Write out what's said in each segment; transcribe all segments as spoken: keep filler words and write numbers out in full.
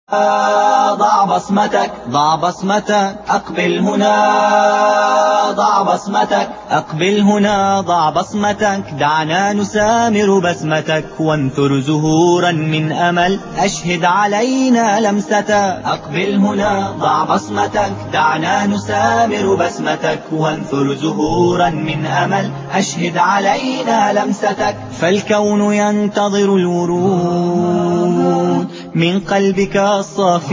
ضع بصمتك ضع بصمتك أقبل هنا ضع بصمتك أقبل هنا ضع بصمتك دعنا نسامر بسمتك وانثر زهورا من أمل أشهد علينا لمستك أقبل هنا ضع بصمتك دعنا نسامر بسمتك وانثر زهورا من أمل أشهد علينا لمستك فالكون ينتظر الورود من قلبك الصافي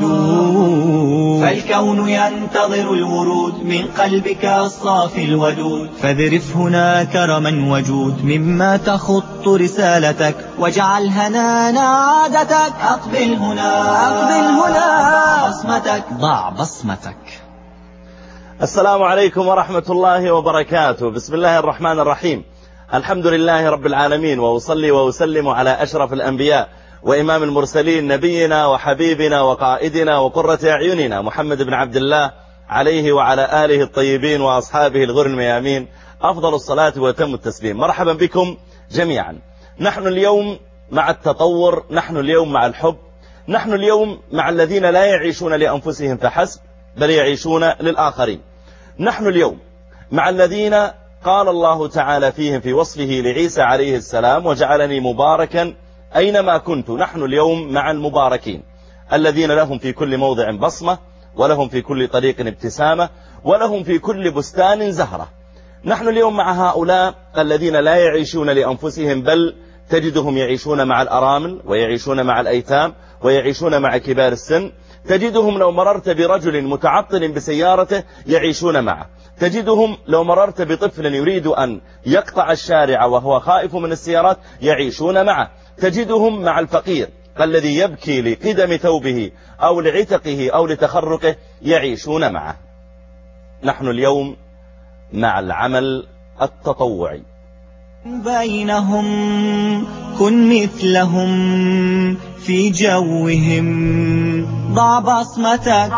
الودود فالكون ينتظر الورود من قلبك الصافي الودود فاذرف هنا كرما وجود مما تخط رسالتك واجعل هنانا عادتك أقبل هنا أقبل هنا بصمتك ضع بصمتك. السلام عليكم ورحمة الله وبركاته. بسم الله الرحمن الرحيم. الحمد لله رب العالمين، وأصلي وأسلم على أشرف الأنبياء وإمام المرسلين نبينا وحبيبنا وقائدنا وقرة أعيننا محمد بن عبد الله عليه وعلى آله الطيبين وأصحابه الغر الميامين أفضل الصلاة وتم التسليم. مرحبا بكم جميعا. نحن اليوم مع التطور، نحن اليوم مع الحب، نحن اليوم مع الذين لا يعيشون لأنفسهم فحسب بل يعيشون للآخرين. نحن اليوم مع الذين قال الله تعالى فيهم في وصفه لعيسى عليه السلام وجعلني مباركا أينما كنت. نحن اليوم مع المباركين الذين لهم في كل موضع بصمة، ولهم في كل طريق ابتسامة، ولهم في كل بستان زهرة. نحن اليوم مع هؤلاء الذين لا يعيشون لأنفسهم بل تجدهم يعيشون مع الأرامل ويعيشون مع الأيتام ويعيشون مع كبار السن. تجدهم لو مررت برجل متعطل بسيارته يعيشون معه. تجدهم لو مررت بطفل يريد أن يقطع الشارع وهو خائف من السيارات يعيشون معه. تجدهم مع الفقير الذي يبكي لقدم ثوبه أو لعتقه أو لتخرقه يعيشون معه. نحن اليوم مع العمل التطوعي. بينهم كن مثلهم في جوهم ضع بصمتك.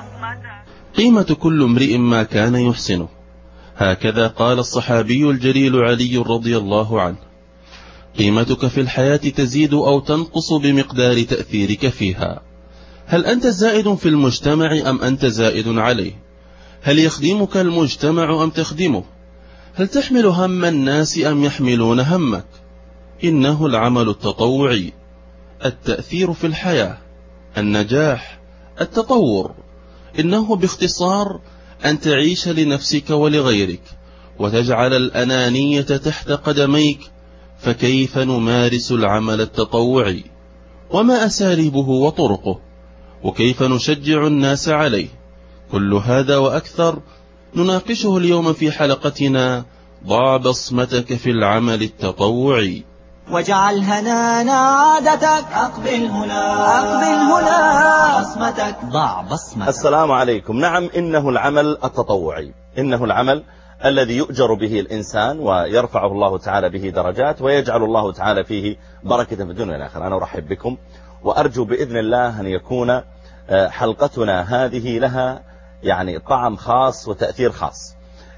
قيمة كل امرئ ما كان يحسنه، هكذا قال الصحابي الجليل علي رضي الله عنه. قيمتك في الحياة تزيد أو تنقص بمقدار تأثيرك فيها. هل أنت زائد في المجتمع أم أنت زائد عليه؟ هل يخدمك المجتمع أم تخدمه؟ هل تحمل هم الناس أم يحملون همك؟ إنه العمل التطوعي، التأثير في الحياة، النجاح، التطور. إنه باختصار أن تعيش لنفسك ولغيرك وتجعل الأنانية تحت قدميك. فكيف نمارس العمل التطوعي؟ وما أساليبه وطرقه؟ وكيف نشجع الناس عليه؟ كل هذا وأكثر نناقشه اليوم في حلقتنا ضع بصمتك في العمل التطوعي. واجعل هنانا عادتك أقبل هنا أقبل هنا بصمتك ضع بصمتك. السلام عليكم. نعم، إنه العمل التطوعي، إنه العمل الذي يؤجر به الإنسان ويرفعه الله تعالى به درجات ويجعل الله تعالى فيه بركة في الدنيا والآخرة. أنا أرحب بكم وأرجو بإذن الله أن يكون حلقتنا هذه لها يعني طعم خاص وتأثير خاص،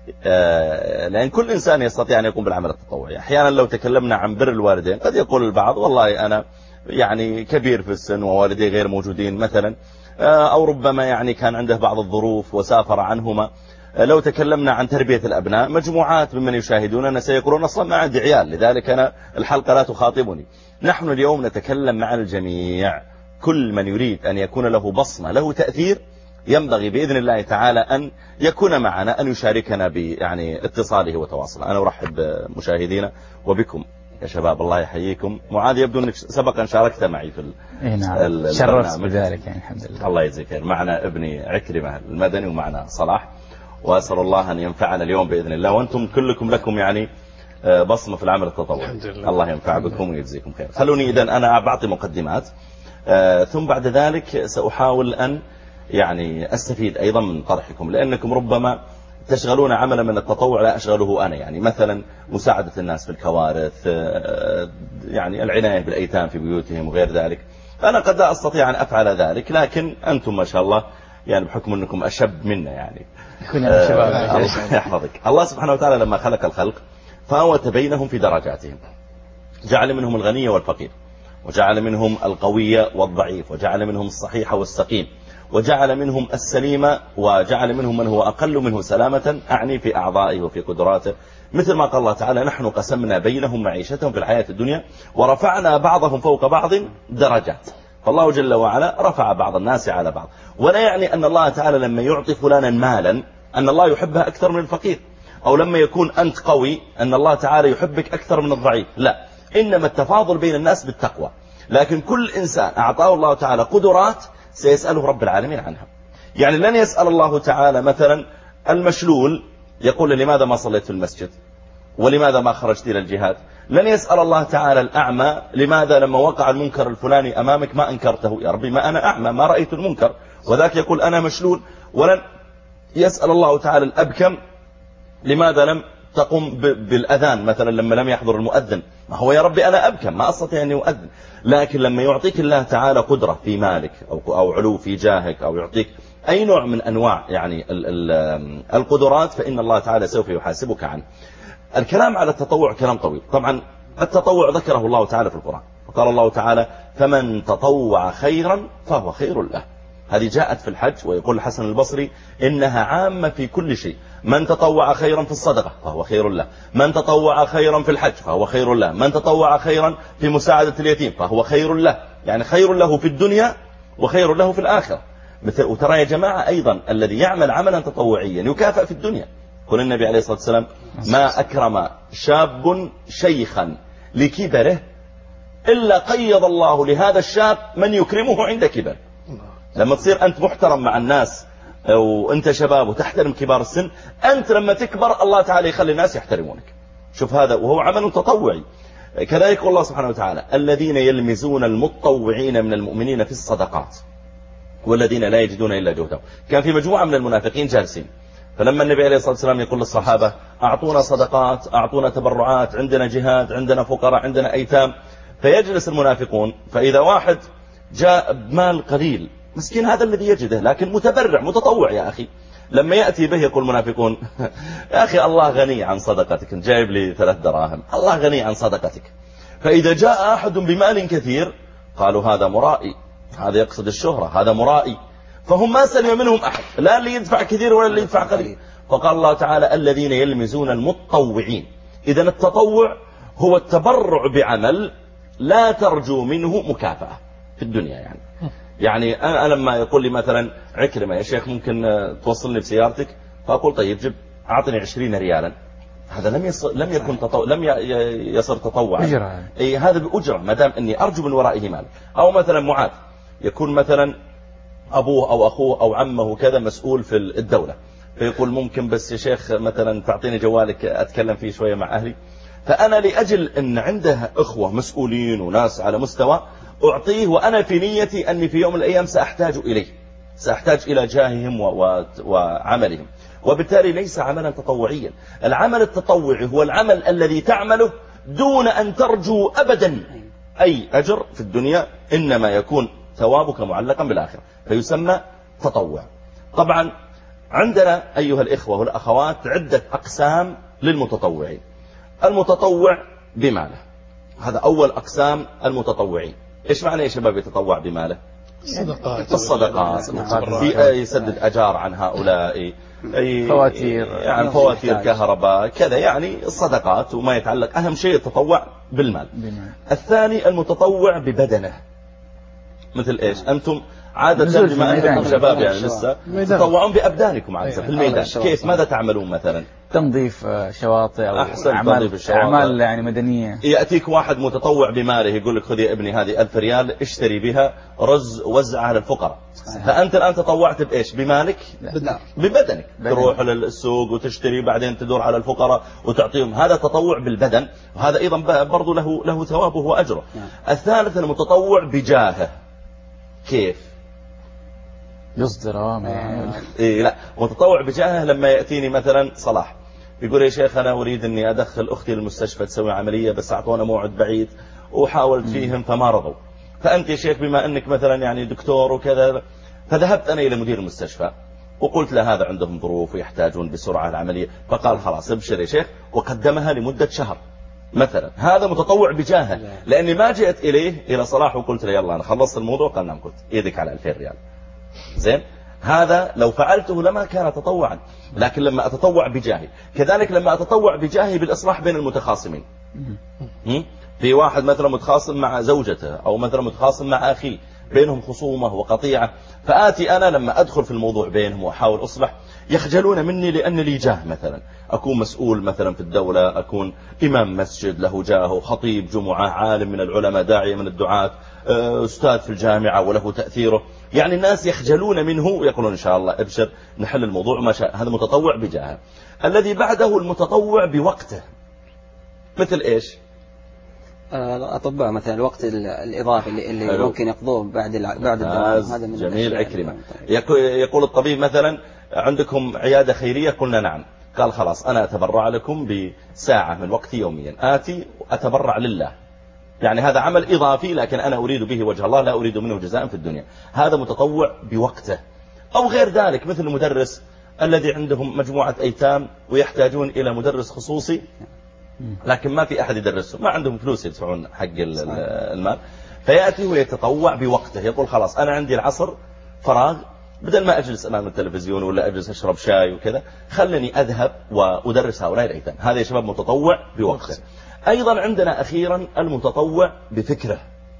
لأن كل إنسان يستطيع أن يقوم بالعمل التطوعي. أحيانا لو تكلمنا عن بر الوالدين قد يقول البعض والله أنا يعني كبير في السن ووالدي غير موجودين مثلا، أو ربما يعني كان عنده بعض الظروف وسافر عنهما. لو تكلمنا عن تربية الأبناء مجموعات ممن يشاهدوننا سيقولون أصلا ما عندي عيال لذلك أنا الحلقة لا تخاطبني. نحن اليوم نتكلم مع الجميع، كل من يريد أن يكون له بصمة له تأثير ينبغي بإذن الله تعالى أن يكون معنا، أن يشاركنا يعني اتصاله وتواصله. أنا أرحب بمشاهدينا وبكم يا شباب، الله يحييكم. معاذ يبدو أنك سبقا شاركت معي في نعم، شرفت بذلك يعني الحمد لله. الله يجزيك خير. معنا ابني عكرمة المدني ومعنا صلاح، وأسأل الله أن ينفعنا اليوم بإذن الله، وأنتم كلكم لكم يعني بصمة في العمل التطوعي. الله ينفع بكم ويجزيكم خير. خلوني إذن أنا بعطي مقدمات، ثم بعد ذلك سأحاول أن يعني أستفيد أيضا من طرحكم، لأنكم ربما تشغلون عملا من التطوع لا أشغله أنا، يعني مثلا مساعدة الناس في الكوارث، يعني العناية بالأيتام في بيوتهم وغير ذلك. أنا قد لا أستطيع أن أفعل ذلك، لكن أنتم ما شاء الله يعني بحكم أنكم أشب منا يعني كنا شباب. الله يحفظك. الله سبحانه وتعالى لما خلق الخلق فأوت بينهم في درجاتهم، جعل منهم الغني والفقير، وجعل منهم القوي والضعيف، وجعل منهم الصحيح والسقيم، وجعل منهم السليم، وجعل منهم من هو أقل منه سلامة، أعني في أعضائه وفي قدراته، مثل ما قال الله تعالى نحن قسمنا بينهم معيشتهم في الحياة الدنيا ورفعنا بعضهم فوق بعض درجات. فالله جل وعلا رفع بعض الناس على بعض. ولا يعني أن الله تعالى لما يعطي فلانا مالا أن الله يحبها أكثر من الفقير، أو لما يكون أنت قوي أن الله تعالى يحبك أكثر من الضعيف، لا، إنما التفاضل بين الناس بالتقوى. لكن كل إنسان أعطاه الله تعالى قدرات سيسأله رب العالمين عنها. يعني لن يسأل الله تعالى مثلا المشلول يقول لماذا ما صليت في المسجد ولماذا ما خرجت إلى الجهاد. لن يسأل الله تعالى الأعمى لماذا لما وقع المنكر الفلاني أمامك ما أنكرته، يا ربي ما أنا أعمى ما رأيت المنكر، وذاك يقول أنا مشلول. ولن يسأل الله تعالى الأبكم لماذا لم تقوم بالأذان مثلا لما لم يحضر المؤذن، ما هو يا ربي أنا أبكم ما أستطيع أن أؤذن. لكن لما يعطيك الله تعالى قدرة في مالك أو, أو علو في جاهك أو يعطيك أي نوع من أنواع يعني ال ال القدرات فإن الله تعالى سوف يحاسبك عنه. الكلام على التطوع كلام طويل. طبعا التطوع ذكره الله تعالى في القرآن، وقال الله تعالى فمن تطوع خيرا فهو خير له. هذه جاءت في الحج، ويقول الحسن البصري إنها عامة في كل شيء. من تطوع خيرا في الصدقة فهو خير له، من تطوع خيرا في الحج فهو خير له، من تطوع خيرا في مساعدة اليتيم فهو خير له. يعني خير له في الدنيا وخير له في الآخرة. مثل وترى يا جماعة أيضا الذي يعمل عملا تطوعيا يكافئ في الدنيا. قل النبي عليه الصلاة والسلام ما أكرم شاب شيخا لكبره إلا قيض الله لهذا الشاب من يكرمه عند كبر. لما تصير أنت محترم مع الناس وأنت شباب وتحترم كبار السن، أنت لما تكبر الله تعالى يخلي الناس يحترمونك. شوف هذا وهو عمل تطوعي. كذلك الله سبحانه وتعالى الذين يلمزون المتطوعين من المؤمنين في الصدقات والذين لا يجدون إلا جهدهم. كان في مجموعة من المنافقين جالسين، فلما النبي عليه الصلاة والسلام يقول للصحابة أعطونا صدقات أعطونا تبرعات، عندنا جهاد، عندنا فقراء، عندنا أيتام، فيجلس المنافقون، فإذا واحد جاء بمال قليل مسكين هذا الذي يجده لكن متبرع متطوع يا أخي، لما يأتي به يقول المنافقون يا أخي الله غني عن صدقتك، جايب لي ثلاث دراهم، الله غني عن صدقتك. فإذا جاء أحد بمال كثير قالوا هذا مرائي، هذا يقصد الشهرة، هذا مرائي. فهم ما سلم منهم أحد، لا اللي يدفع كثير ولا اللي يدفع قليل. فقال الله تعالى الذين يلمزون المتطوعين. إذا التطوع هو التبرع بعمل لا ترجو منه مكافأة في الدنيا. يعني يعني أنا لما يقول لي مثلا عكرمة يا شيخ ممكن توصلني بسيارتك، فأقول طيب جب أعطني عشرين ريالا، هذا لم يصر لم يكن تطوع، لم يصير تطوعا، أجرة. أي هذا بأجرة ما دام أني أرجو من ورائه مال. أو مثلا معاذ يكون مثلا أبوه أو أخوه أو عمه كذا مسؤول في الدولة، فيقول ممكن بس يا شيخ مثلا تعطيني جوالك أتكلم فيه شوية مع أهلي. فأنا لأجل أن عنده إخوة مسؤولين وناس على مستوى أعطيه، وأنا في نيتي أني في يوم من الأيام سأحتاج إليه، سأحتاج إلى جاههم وعملهم، وبالتالي ليس عملا تطوعيا. العمل التطوعي هو العمل الذي تعمله دون أن ترجو أبدا أي أجر في الدنيا، إنما يكون ثوابك معلقا بالآخرة، فيسمى تطوع. طبعا عندنا أيها الإخوة والأخوات عدة أقسام للمتطوعين. المتطوع بماله، هذا أول أقسام المتطوعين. إيش معنى يا شباب يتطوع بماله؟ الصدقات الصدقات في يسدد أجار عن هؤلاء، أي فواتير يعني فواتير كهرباء كذا، يعني الصدقات وما يتعلق. أهم شيء التطوع بالمال. الثاني المتطوع ببدنه. مثل إيش؟ أنتم عادة بما أنكم شباب يعني لسه تطوعون بأبدانكم عادة في الميدان. كيف ماذا تعملون مثلا؟ تنظيف شواطئ أو أعمال, أعمال يعني مدنية. يأتيك واحد متطوع بماله يقول لك خذ يا ابني هذه ألف ريال اشتري بها رز وزعها للفقراء. فأنت الآن تطوعت بإيش؟ بمالك؟ لا. ببدنك. تروح للسوق وتشتري بعدين تدور على الفقراء وتعطيهم. هذا تطوع بالبدن، وهذا أيضا برضو له له ثوابه وأجره. الثالث المتطوع بجاهه. كيف؟ يصدر أوامر يعني. إيه لا، متطوع بجاهه لما يأتيني مثلا صلاح يقول يا شيخ أنا أريد أني أدخل أختي للمستشفى تسوي عملية، بس أعطونا موعد بعيد وحاولت فيهم فما رضوا. فأنت يا شيخ بما أنك مثلا يعني دكتور وكذا، فذهبت أنا إلى مدير المستشفى وقلت له هذا عندهم ظروف ويحتاجون بسرعة العملية، فقال خلاص ابشر يا شيخ، وقدمها لمدة شهر. مثلا، هذا متطوع بجاهه، لأني ما جئت إليه إلى صلاح وقلت له يلا أنا خلصت الموضوع، قال نعم، قلت إيدك على ألفين ريال. زين، هذا لو فعلته لما كان تطوعا، لكن لما أتطوع بجاهي. كذلك لما أتطوع بجاهي بالإصلاح بين المتخاصمين، في واحد مثلا متخاصم مع زوجته أو مثلا متخاصم مع أخيه، بينهم خصومة وقطيعة، فآتي أنا لما أدخل في الموضوع بينهم وأحاول أصلح، يخجلون مني لأن لي جاه، مثلا أكون مسؤول مثلا في الدولة، أكون إمام مسجد له جاه، خطيب جمعة، عالم من العلماء، داعية من الدعاة، أستاذ في الجامعة وله تأثيره، يعني الناس يخجلون منه ويقولون إن شاء الله ابشر نحل الموضوع ما شاء. هذا متطوع بجاهه. الذي بعده المتطوع بوقته، مثل إيش؟ الأطباء مثلا الوقت الإضافي اللي, اللي ممكن يقضوه بعد بعد الدوام. هذا من جميل. عكرمة يقول الطبيب مثلا عندكم عيادة خيرية، قلنا نعم، قال خلاص أنا أتبرع لكم بساعة من وقتي يوميا، آتي وأتبرع لله، يعني هذا عمل إضافي لكن أنا أريد به وجه الله، لا أريد منه جزاء في الدنيا. هذا متطوع بوقته. أو غير ذلك مثل المدرس الذي عندهم مجموعة أيتام ويحتاجون إلى مدرس خصوصي، لكن ما في أحد يدرسهم، ما عندهم فلوس يدفعون حق المال، فيأتي ويتطوع بوقته، يقول خلاص أنا عندي العصر فراغ، بدل ما أجلس أمام التلفزيون ولا أجلس أشرب شاي وكذا، خلني أذهب وأدرس هؤلاء الأيتام. هذا يا شباب متطوع بوقته. أيضا عندنا أخيرا المتطوع بفكره.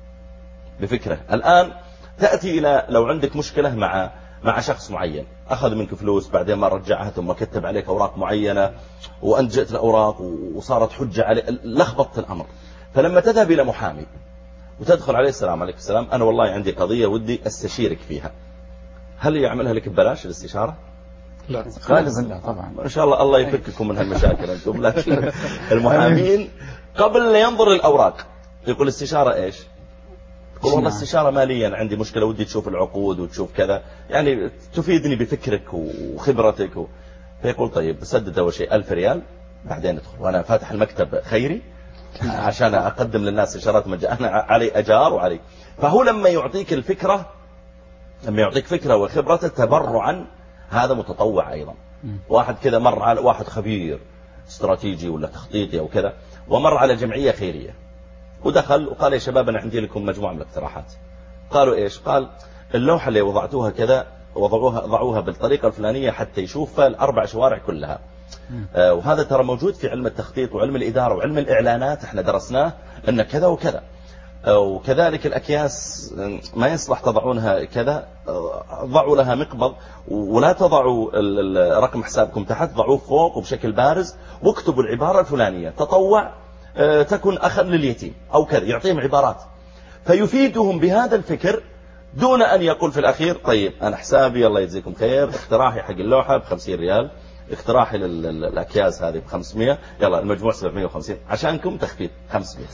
بفكره الآن تأتي إلى لو عندك مشكلة مع مع شخص معين، أخذ منك فلوس بعدين ما رجعها، ثم كتب عليك أوراق معينة وأنت جئت الأوراق وصارت حجة عليه، لخبطت الأمر. فلما تذهب إلى محامي وتدخل عليه السلام عليكم السلام، أنا والله عندي قضية ودي أستشيرك فيها، هل يعملها لك ببلاش الاستشارة؟ لا خالص لا طبعا. إن شاء الله الله يفككم من هالمشاكل أنتم. لكن المحامين قبل لا ينظر الأوراق يقول استشارة إيش؟ يقول والله استشارة ماليا، عندي مشكلة ودي تشوف العقود وتشوف كذا، يعني تفيدني بفكرك وخبرتك و... فيقول طيب بسدد أول شيء ألف ريال، بعدين ادخل، وأنا فاتح المكتب خيري عشان أقدم للناس استشارات مجانا، أنا علي أجار وعلي. فهو لما يعطيك الفكرة، لما يعطيك فكرة وخبرته تبرعا، هذا متطوع أيضا. واحد كذا مر على واحد خبير استراتيجي ولا تخطيطي أو كذا، ومر على جمعية خيرية ودخل وقال يا شباب أنا عندي لكم مجموعة من الاقتراحات. قالوا إيش؟ قال اللوحة اللي وضعتوها كذا وضعوها ضعوها بالطريقة الفلانية حتى يشوفها الأربع شوارع كلها. آه وهذا ترى موجود في علم التخطيط وعلم الإدارة وعلم الإعلانات، احنا درسناه أن كذا وكذا. آه وكذلك الأكياس ما يصلح تضعونها كذا، آه ضعوا لها مقبض، ولا تضعوا رقم حسابكم تحت، ضعوه فوق وبشكل بارز، واكتبوا العبارة الفلانية تطوع آه تكن أخا لليتيم أو كذا، يعطيهم عبارات فيفيدهم بهذا الفكر دون أن يقول في الأخير طيب أنا حسابي الله يجزيكم خير، اقتراحي حق اللوحة بخمسين ريال، اقتراحي للأكياس هذه بخمسمية، يلا المجموع سبعمية وخمسين عشانكم تخفيض خمسمية.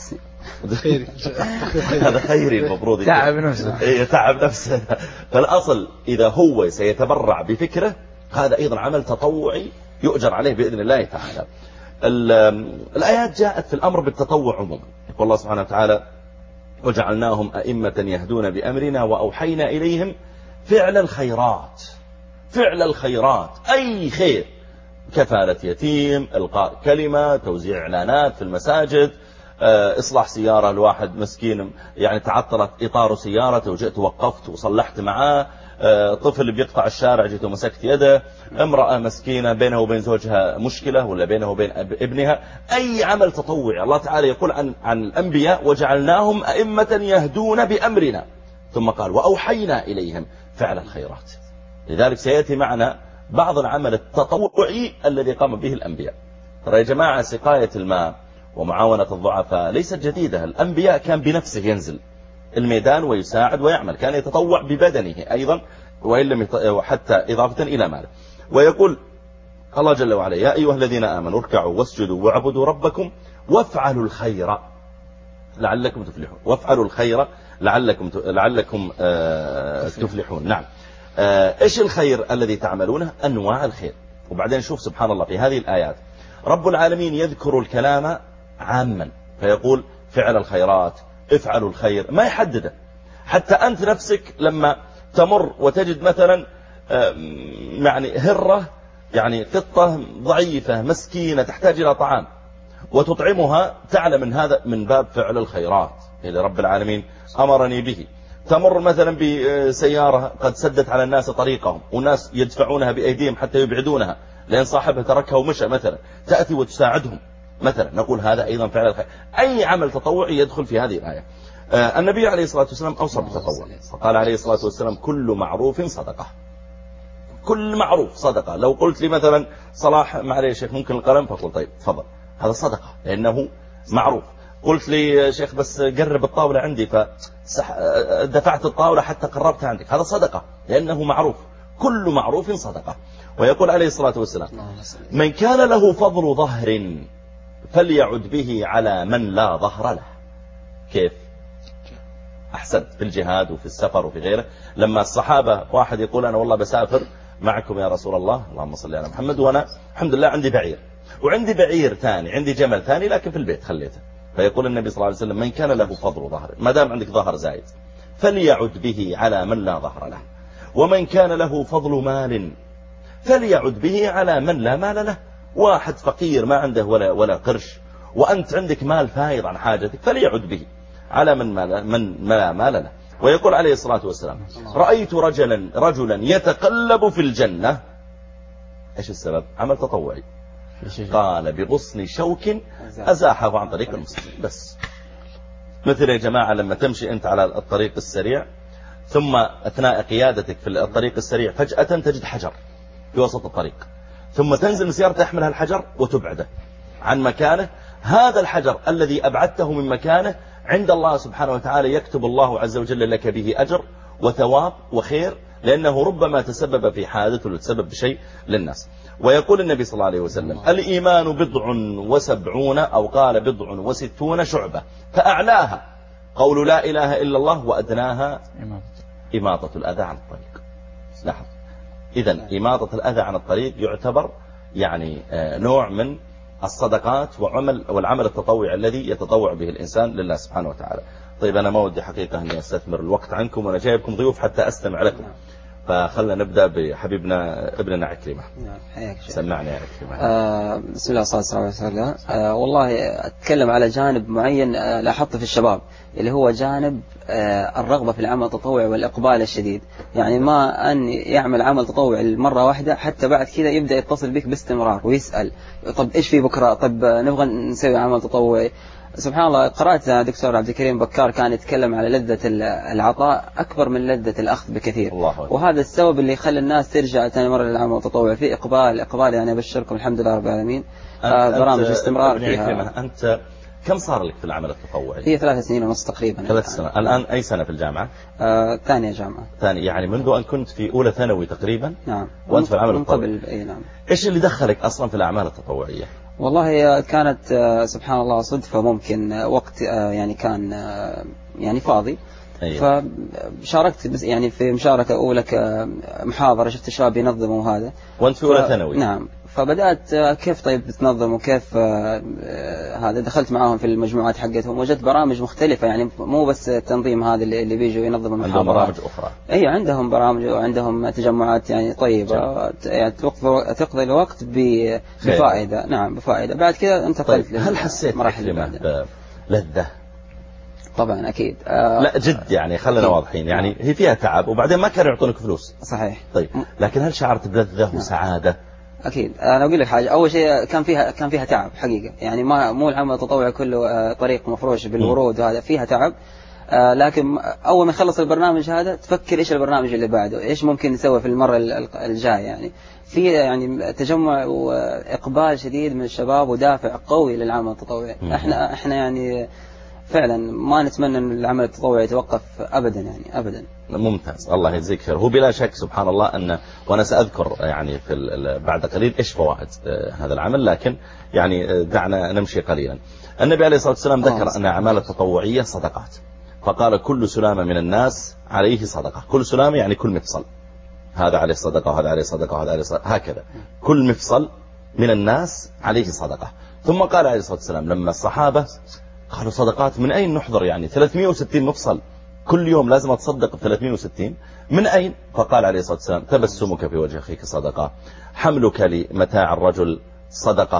هذا خيري المفروض تعب نفسه. إيه تعب نفسه. فالأصل إذا هو سيتبرع بفكره هذا أيضا عمل تطوعي يؤجر عليه بإذن الله تعالى. الآيات جاءت في الأمر بالتطوع عموما. يقول الله سبحانه وتعالى وجعلناهم أئمة يهدون بأمرنا وأوحينا إليهم فعل الخيرات. فعل الخيرات أي خير، كفالة يتيم، إلقاء كلمة، توزيع إعلانات في المساجد، إصلاح سيارة لواحد مسكين يعني تعطلت إطار سيارته وجئت وقفت وصلحت معاه، طفل بيقطع الشارع جيت ومسكت يده، امرأة مسكينة بينها وبين زوجها مشكلة ولا بينها وبين ابنها، أي عمل تطوعي. الله تعالى يقول عن عن الأنبياء وجعلناهم أئمة يهدون بأمرنا، ثم قال وأوحينا إليهم فعل الخيرات. لذلك سيأتي معنا بعض العمل التطوعي الذي قام به الأنبياء. ترى يا جماعة سقاية الماء ومعاونة الضعفاء ليست جديدة، الأنبياء كان بنفسه ينزل الميدان ويساعد ويعمل، كان يتطوع ببدنه أيضا وإن لم يط... حتى إضافة إلى ماله. ويقول الله جل وعلا يا أيها الذين آمنوا اركعوا واسجدوا واعبدوا ربكم وافعلوا الخير لعلكم تفلحون. وافعلوا الخير لعلكم ت... لعلكم آه... تفلحون. نعم. آه... إيش الخير الذي تعملونه؟ أنواع الخير. وبعدين شوف سبحان الله في هذه الآيات رب العالمين يذكر الكلام عاما فيقول فعل الخيرات، افعلوا الخير، ما يحدده. حتى أنت نفسك لما تمر وتجد مثلا يعني هرة، يعني قطة ضعيفة مسكينة تحتاج إلى طعام، وتطعمها تعلم من هذا من باب فعل الخيرات اللي رب العالمين أمرني به. تمر مثلا بسيارة قد سدت على الناس طريقهم والناس يدفعونها بأيديهم حتى يبعدونها لأن صاحبها تركها ومشى مثلا، تأتي وتساعدهم مثلا، نقول هذا أيضا فعل الخير. أي عمل تطوعي يدخل في هذه الآية. آه النبي عليه الصلاة والسلام أوصى بالتطوع، فقال عليه الصلاة والسلام كل معروف صدقة. كل معروف صدقة. لو قلت لي مثلا صلاح معلي يا شيخ ممكن القلم، فقل طيب تفضل، هذا صدقة لأنه معروف. قلت لي يا شيخ بس قرب الطاولة عندي فدفعت الطاولة حتى قربتها عندك، هذا صدقة لأنه معروف. كل معروف صدقة. ويقول عليه الصلاة والسلام من كان له فضل ظهر فليعد به على من لا ظهر له. كيف؟ أحسنت. في الجهاد وفي السفر وفي غيره، لما الصحابة واحد يقول أنا والله بسافر معكم يا رسول الله، اللهم صل على محمد، وأنا الحمد لله عندي بعير وعندي بعير ثاني، عندي جمل ثاني لكن في البيت خليته. فيقول النبي صلى الله عليه وسلم من كان له فضل ظهر، ما دام عندك ظهر زايد فليعد به على من لا ظهر له، ومن كان له فضل مال فليعد به على من لا مال له. واحد فقير ما عنده ولا ولا قرش وأنت عندك مال فايض عن حاجتك فليعد به على من مال من لا مال له. ويقول عليه الصلاة والسلام رأيت رجلا رجلا يتقلب في الجنة. ايش السبب؟ عمل تطوعي. قال بغصن شوك أزاحه عن طريق المسلمين. بس مثل يا جماعة لما تمشي أنت على الطريق السريع ثم أثناء قيادتك في الطريق السريع فجأة تجد حجر في وسط الطريق، ثم تنزل من سيارة تحمل هالحجر وتبعده عن مكانه. هذا الحجر الذي أبعدته من مكانه عند الله سبحانه وتعالى يكتب الله عز وجل لك به أجر وثواب وخير، لأنه ربما تسبب في حادث وتسبب بشيء للناس. ويقول النبي صلى الله عليه وسلم الإيمان بضع وسبعون أو قال بضع وستون شعبة، فأعلاها قول لا إله إلا الله وأدناها إماطة الأذى عن الطريق. لاحظ إذن إماطة الأذى عن الطريق يعتبر يعني نوع من الصدقات وعمل والعمل التطوعي الذي يتطوع به الإنسان لله سبحانه وتعالى. طيب أنا ما ودي حقيقة أني أستثمر الوقت عنكم وأنا جايبكم ضيوف حتى أستمع لكم، فخلنا نبدأ بحبيبنا ابننا عكرمة. سمعنا يا عكرمة. آه بسم الله والصلاة والسلام. آه والله أتكلم على جانب معين آه لاحظته في الشباب اللي هو جانب آه الرغبة في العمل التطوعي والإقبال الشديد. يعني ما أن يعمل عمل تطوعي مرة واحدة حتى بعد كذا يبدأ يتصل بك باستمرار ويسأل طب إيش في بكرة، طب نبغى نسوي عمل تطوعي. سبحان الله قرأت دكتور عبد الكريم بكار كان يتكلم على لذة العطاء أكبر من لذة الأخذ بكثير، وهذا السبب اللي يخلي الناس ترجع ثاني مرة للعمل التطوعي في إقبال إقبال يعني أبشركم الحمد لله رب العالمين. آه برامج استمرار فيها. أنت كم صار لك في العمل التطوعي؟ هي ثلاث سنين ونص تقريبا. ثلاث سنوات. الآن أي سنة في الجامعة؟ آه ثانية جامعة. ثاني يعني منذ أن كنت في أولى ثانوي تقريبا. نعم. وأنت في العمل التطوعي. من قبل أي نعم. إيش اللي دخلك أصلا في الأعمال التطوعية؟ والله كانت سبحان الله صدفة، ممكن وقت يعني كان يعني فاضي. أيوة. فشاركت بس يعني في مشاركة أولى كمحاضرة، شفت الشباب ينظموا هذا وأنت في أولى ثانوي. نعم. فبدأت كيف طيب تنظم وكيف هذا، دخلت معاهم في المجموعات حقتهم وجدت برامج مختلفة، يعني مو بس التنظيم هذا اللي بيجوا ينظموا المحاضرات، عندهم برامج أخرى. أي عندهم برامج وعندهم تجمعات يعني طيبة يعني تقضي الوقت بفائدة. نعم بفائدة. بعد كذا انتقلت. طيب هل حسيت لذة؟ طبعا أكيد. آه لا جد يعني خلينا واضحين، يعني هي فيها تعب وبعدين ما كانوا يعطونك فلوس. صحيح. طيب لكن هل شعرت بلذة وسعادة؟ أكيد. أنا أقول لك حاجة، أول شيء كان فيها كان فيها تعب حقيقة، يعني ما مو العمل التطوعي كله طريق مفروش بالورود وهذا، فيها تعب. آه لكن أول ما يخلص البرنامج هذا تفكر إيش البرنامج اللي بعده، إيش ممكن نسوي في المرة الجاية. يعني في يعني تجمع وإقبال شديد من الشباب ودافع قوي للعمل التطوعي. إحنا إحنا يعني فعلا ما نتمنى أن العمل التطوعي يتوقف أبدا، يعني أبدا. ممتاز، الله يجزيك خير. هو بلا شك سبحان الله أن وأنا سأذكر يعني في بعد قليل إيش فوائد هذا العمل، لكن يعني دعنا نمشي قليلا. النبي عليه الصلاة والسلام ذكر أن أعمال التطوعية صدقات، فقال كل سلامة من الناس عليه صدقة. كل سلامة يعني كل مفصل، هذا عليه صدقة وهذا عليه صدقة وهذا عليه صدقة، هكذا كل مفصل من الناس عليه صدقة. ثم قال عليه الصلاة والسلام لما الصحابة قالوا صدقات من أين نحضر، يعني ثلاثمائة وستين مفصل كل يوم لازم أتصدق ب ثلاثمائة وستين، من أين؟ فقال عليه الصلاة والسلام تبسمك في وجه أخيك صدقة، حملك لمتاع الرجل صدقة،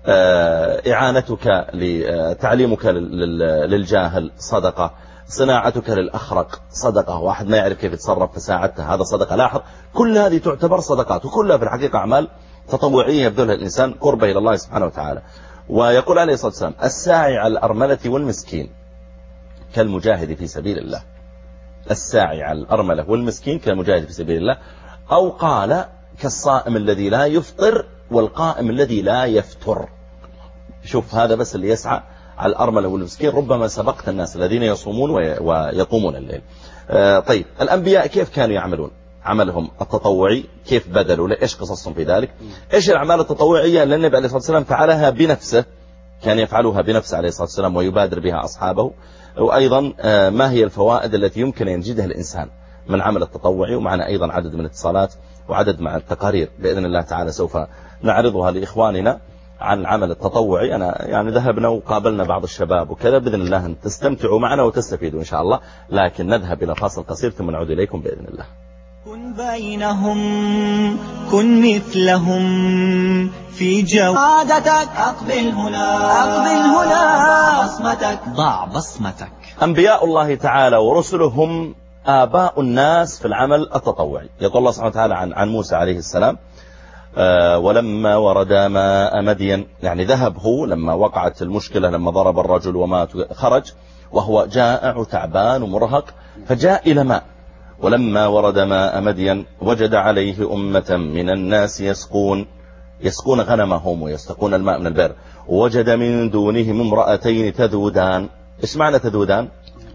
إعانتك لتعليمك للجاهل صدقة، صناعتك للأخرق صدقة، واحد ما يعرف كيف يتصرف فساعدته هذا صدقة. لاحظ كل هذه تعتبر صدقات، وكلها في الحقيقة أعمال تطوعية يبذلها الإنسان قربة إلى الله سبحانه وتعالى. ويقول عليه الصلاة والسلام الساعي على الأرملة والمسكين كالمجاهد في سبيل الله. الساعي على الأرملة والمسكين كالمجاهد في سبيل الله، أو قال كالصائم الذي لا يفطر والقائم الذي لا يفتر. شوف هذا بس اللي يسعى على الأرملة والمسكين، ربما سبقت الناس الذين يصومون ويقومون الليل. آه طيب الأنبياء كيف كانوا يعملون عملهم التطوعي؟ كيف بدلوا؟ إيش قصصهم في ذلك؟ إيش الأعمال التطوعية اللي النبي عليه الصلاة والسلام فعلها بنفسه، كان يفعلها بنفسه عليه الصلاة والسلام ويبادر بها أصحابه؟ وأيضا آه ما هي الفوائد التي يمكن أن يجدها الإنسان من عمل التطوعي؟ ومعنا أيضا عدد من الاتصالات وعدد مع التقارير بإذن الله تعالى سوف نعرضها لإخواننا عن العمل التطوعي. أنا يعني ذهبنا وقابلنا بعض الشباب وكذا، بإذن الله أن تستمتعوا معنا وتستفيدوا إن شاء الله، لكن نذهب إلى فاصل قصير ثم نعود إليكم بإذن الله. كن بينهم كن مثلهم في جوادتك، أقبل هنا أقبل هنا بصمتك، ضع بصمتك. أنبياء الله تعالى ورسلهم آباء الناس في العمل التطوعي. يقول الله سبحانه وتعالى عن, عن موسى عليه السلام أه ولما ورد ماء مدين، يعني ذهب هو لما وقعت المشكلة، لما ضرب الرجل ومات، خرج وهو جائع وتعبان ومرهق فجاء إلى ماء. ولما ورد ماء مدين وجد عليه أمة من الناس يسقون يسقون غنمهم ويستقون الماء من البئر، ووجد من دونهم امرأتين تذودان. إيش معنى تذودان؟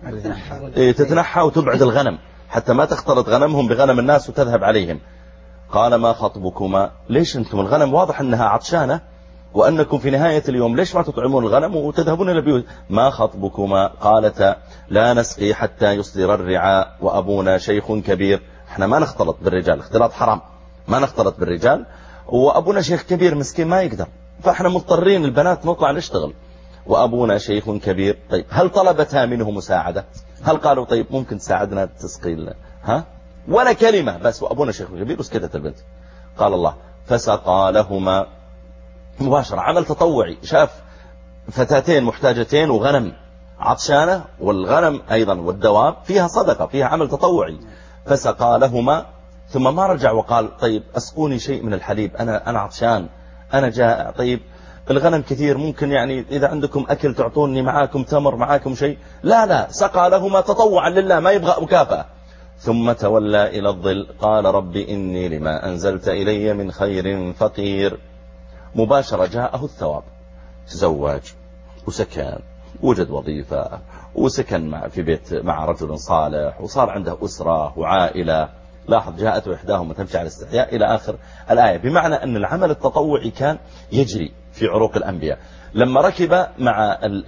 تتنحى وتبعد الغنم حتى ما تختلط غنمهم بغنم الناس وتذهب عليهم. قال ما خطبكما؟ ليش أنتم الغنم واضح أنها عطشانة وأنكم في نهاية اليوم ليش ما تطعمون الغنم وتذهبون إلى البيوت؟ ما خطبكما؟ قالتا لا نسقي حتى يصدر الرعاء وأبونا شيخ كبير. احنا ما نختلط بالرجال، اختلاط حرام، ما نختلط بالرجال، وأبونا شيخ كبير مسكين ما يقدر، فاحنا مضطرين البنات نطلع نشتغل وأبونا شيخ كبير. طيب هل طلبتها منه مساعدة؟ هل قالوا طيب ممكن تساعدنا تسقي؟ ها ولا كلمة، بس وأبونا شيخ كبير وسكتت البنت. قال الله فسقى لهما. مباشرة عمل تطوعي، شاف فتاتين محتاجتين وغنم عطشانة، والغنم أيضا والدواب فيها صدقة، فيها عمل تطوعي. فسقى لهما ثم ما رجع وقال طيب أسقوني شيء من الحليب، أنا أنا عطشان أنا جائع، طيب الغنم كثير ممكن يعني إذا عندكم أكل تعطوني، معاكم تمر معاكم شيء. لا لا، سقى لهما تطوعا لله، ما يبغى مكافأة. ثم تولى إلى الظل قال رب إني لما أنزلت إلي من خير فقير. مباشرة جاءه الثواب، تزوج وسكن، وجد وظيفة وسكن مع في بيت مع رجل صالح، وصار عنده أسرة وعائلة. لاحظ جاءته إحداهما تمشي على الاستحياء إلى آخر الآية، بمعنى أن العمل التطوعي كان يجري في عروق الأنبياء. لما ركب مع ال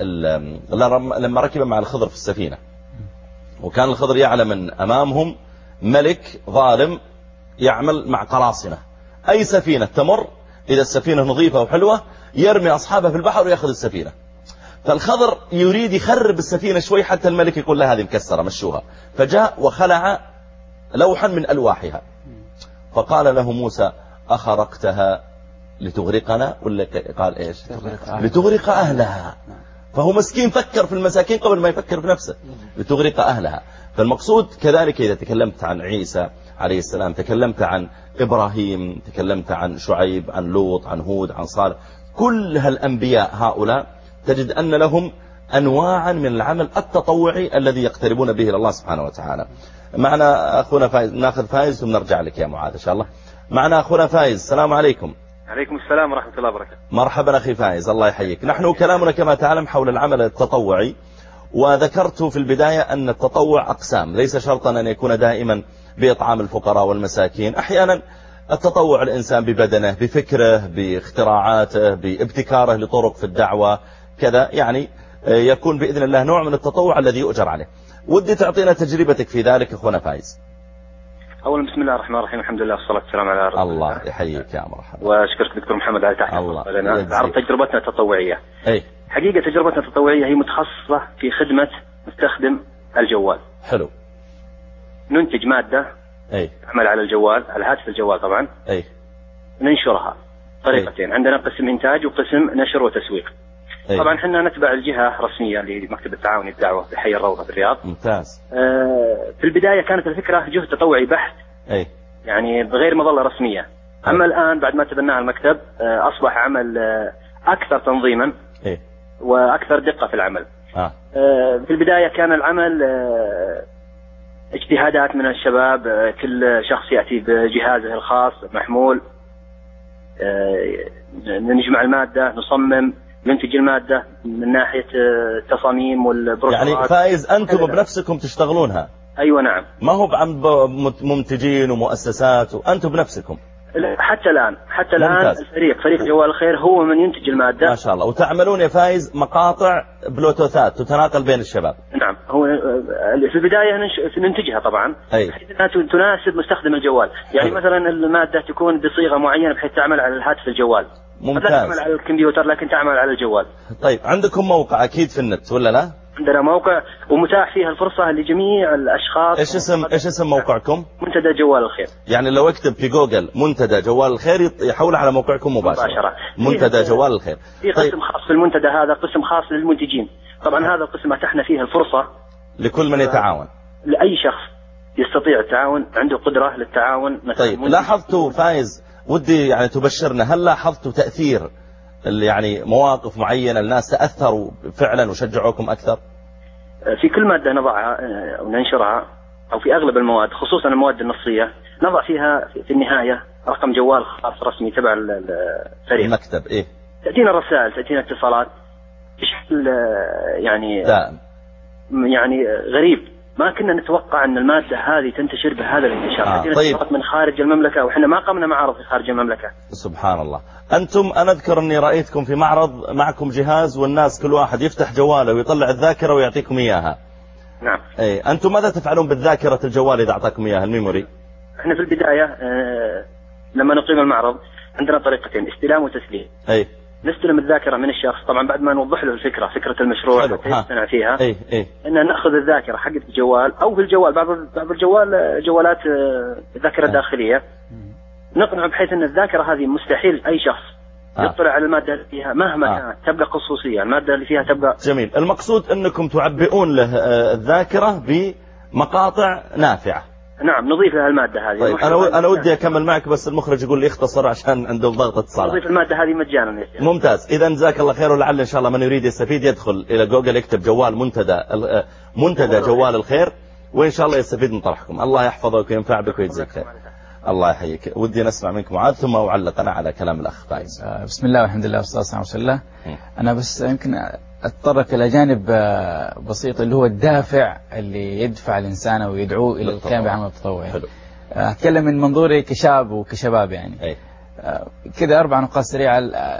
ال لما ركب مع الخضر في السفينة، وكان الخضر يعلم من أمامهم ملك ظالم يعمل مع قراصنة، أي سفينة تمر إذا السفينة نظيفة وحلوة يرمي أصحابها في البحر ويأخذ السفينة. فالخضر يريد يخرب السفينة شوي حتى الملك يقول له هذه مكسرة مشوها، فجاء وخلع لوحا من ألواحها، فقال له موسى أخرقتها لتغرقنا؟ ولا قال إيش؟ لتغرق أهلها. فهو مسكين فكر في المساكين قبل ما يفكر في نفسه، لتغرق أهلها. فالمقصود كذلك إذا تكلمت عن عيسى عليه السلام، تكلمت عن إبراهيم، تكلمت عن شعيب، عن لوط، عن هود، عن صالح، كل هالأنبياء هؤلاء تجد أن لهم أنواعا من العمل التطوعي الذي يقتربون به إلى الله سبحانه وتعالى. معنا أخونا فايز، ناخذ فايز ثم نرجع لك يا معاذ إن شاء الله. معنا أخونا فايز، السلام عليكم. عليكم السلام ورحمة الله وبركاته. مرحبا أخي فايز، الله يحييك. نحن كلامنا كما تعلم حول العمل التطوعي، وذكرت في البداية أن التطوع أقسام، ليس شرطا أن يكون دائما بإطعام الفقراء والمساكين. أحيانا التطوع الإنسان ببدنه، بفكره، باختراعاته، بابتكاره لطرق في الدعوة كذا، يعني يكون بإذن الله نوع من التطوع الذي يؤجر عليه. ودي تعطينا تجربتك في ذلك أخونا فايز. أولا بسم الله الرحمن الرحيم، الحمد لله والصلاة والسلام على رسول الله. الله يحييك يا مرحبا. وأشكرك دكتور محمد على تحقيق الله عرض تجربتنا التطوعية. أي حقيقة تجربتنا التطوعية هي متخصصة في خدمة مستخدم الجوال. حلو. ننتج مادة أي تعمل على الجوال، على هاتف الجوال طبعا. أي ننشرها طريقتين. أي. عندنا قسم إنتاج وقسم نشر وتسويق. أي. طبعا احنا نتبع الجهة الرسمية لمكتب التعاون الدعوة في حي الروضة بالرياض. ممتاز. آه في البداية كانت الفكرة جهد تطوعي بحت. أي. يعني بغير مظلة رسمية. أي. أما الآن بعد ما تبناه المكتب آه أصبح عمل آه أكثر تنظيما. أي. وأكثر دقة في العمل. آه. آه في البداية كان العمل آه اجتهادات من الشباب، آه كل شخص يأتي بجهازه الخاص محمول، آه نجمع المادة، نصمم، ننتج المادة من ناحية التصاميم والبروتوتايب. يعني فايز أنتم بنفسكم تشتغلونها؟ أيوة نعم. ما هو عن منتجين ومؤسسات، وأنتم بنفسكم؟ حتى الآن حتى الآن ممتاز. الفريق فريق جوال الخير هو من ينتج المادة. ما شاء الله. وتعملون يا فايز مقاطع بلوتوثات تتناقل بين الشباب؟ نعم. هو في البداية ننتجها طبعا بحيث أنها تناسب مستخدم الجوال. يعني حلو. مثلا المادة تكون بصيغة معينة بحيث تعمل على الهاتف الجوال. ممتاز. لا تعمل على الكمبيوتر لكن تعمل على الجوال. طيب عندكم موقع أكيد في النت ولا لا؟ عندنا موقع ومتاح فيها الفرصة لجميع الأشخاص. إيش اسم إيش اسم موقعكم؟ منتدى جوال الخير. يعني لو اكتب في جوجل منتدى جوال الخير يحول على موقعكم مباشرة. مباشرة. منتدى جوال الخير. في قسم طيب. خاص في المنتدى هذا، قسم خاص للمنتجين. طبعا هذا القسم أتحنا فيه الفرصة لكل من يتعاون. لأي شخص يستطيع التعاون، عنده قدرة للتعاون. طيب لاحظتوا فايز، ودي يعني تبشرنا، هل لاحظتوا تأثير يعني مواقف معينة الناس تأثروا فعلا وشجعوكم أكثر؟ في كل مادة نضعها أو ننشرها أو في أغلب المواد خصوصا المواد النصية نضع فيها في النهاية رقم جوال خاص رسمي تبع الفريق المكتب. إيه؟ تأتينا رسائل، تأتينا اتصالات بشكل يعني دائم، يعني غريب. ما كنا نتوقع أن المادة هذه تنتشر بهذا الانتشار. آه طيب. من خارج المملكة وإحنا ما قمنا معرض في خارج المملكة. سبحان الله. أنتم أنا أذكر أني رأيتكم في معرض معكم جهاز والناس كل واحد يفتح جواله ويطلع الذاكرة ويعطيكم إياها. نعم. أي أنتم ماذا تفعلون بالذاكرة الجوال إذا أعطاكم إياها الميموري؟ إحنا في البداية آه لما نقيم المعرض عندنا طريقتين، استلام وتسليم. أي. نستلم الذاكرة من الشخص طبعا بعد ما نوضح له الفكرة، فكرة المشروع حتى يقتنع فيها. اي اي ان ناخذ الذاكرة حقت الجوال او في الجوال بعض بعض الجوال جوالات الذاكرة الداخلية، نقنعه بحيث ان الذاكرة هذه مستحيل اي شخص آه. يطلع على المادة اللي فيها مهما آه. كانت، تبقى خصوصية المادة اللي فيها تبقى. جميل. المقصود انكم تعبئون له الذاكرة بمقاطع نافعة. نعم نضيف لها المادة هذه. طيب أنا أنا ودي أكمل معك بس المخرج يقول لي اختصر عشان عنده ضغط اتصال. نضيف المادة هذه مجانا. ممتاز. إذا جزاك الله خير، ولعل إن شاء الله من يريد يستفيد يدخل إلى جوجل يكتب جوال منتدى منتدى جوال الخير وإن شاء الله يستفيد من طرحكم. الله يحفظك وينفع بك ويجزيك خير. الله يحييك. ودي نسمع منك معاذ ثم أعلق أنا على كلام الأخ فايز. بسم الله والحمد لله والصلاة والسلام على رسول الله. أنا بس يمكن أتطرق إلى جانب بسيط اللي هو الدافع اللي يدفع الإنسان أو يدعوه إلى القيام بعمل تطوعي. أتكلم من منظوري كشاب وكشباب يعني. أي. كذا أربع نقاط سريعة.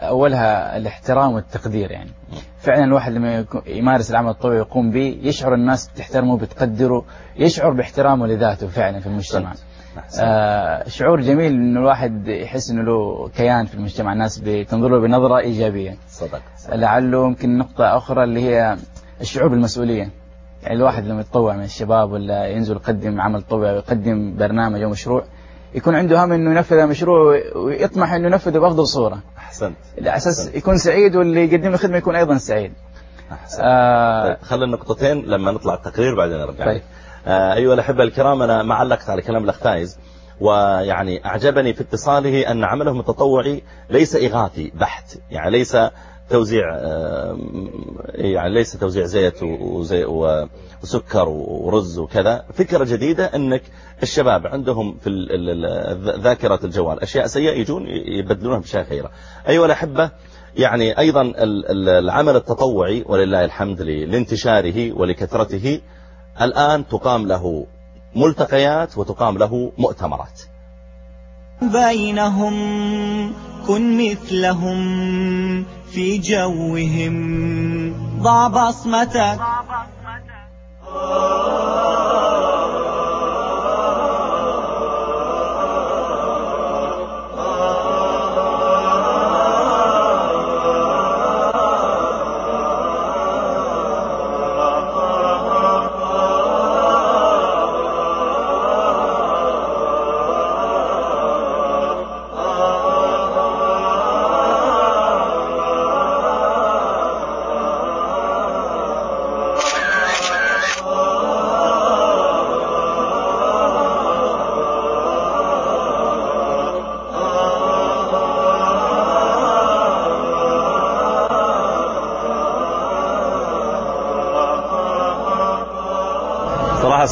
أولها الاحترام والتقدير. يعني فعلا الواحد لما يمارس العمل التطوعي ويقوم به يشعر الناس بتحترمه بتقدره، يشعر باحترامه لذاته فعلا في المجتمع. آه شعور جميل إنه الواحد يحس إنه له كيان في المجتمع، الناس بتنظره بنظرة إيجابية. صدق. لعله يمكن نقطة أخرى اللي هي الشعور بالمسؤولية. يعني الواحد لما يتطوع من الشباب ولا ينزل يقدم عمل تطوعي ويقدم برنامج أو مشروع يكون عنده هم إنه ينفذ المشروع ويطمح إنه ينفذه بأفضل صورة. أحسنت. على أساس يكون سعيد واللي يقدم له خدمة يكون أيضا سعيد. أحسنت. آه طيب خلينا النقطتين لما نطلع التقرير بعدين نرجع. طيب. آه أيها الأحبة الكرام، أنا ما علقت على كلام الأخ فايز، ويعني أعجبني في اتصاله أن عملهم التطوعي ليس إغاثي بحت، يعني ليس توزيع يعني ليس توزيع زيت وسكر ورز وكذا. فكرة جديدة أنك الشباب عندهم في ذاكرة الجوال أشياء سيئة يجون يبدلونها بأشياء خيرة. أيها الأحبة، يعني أيضا العمل التطوعي ولله الحمد لانتشاره ولكثرته الآن تقام له ملتقيات وتقام له مؤتمرات. بينهم كن مثلهم في جوهم، ضع بصمتك.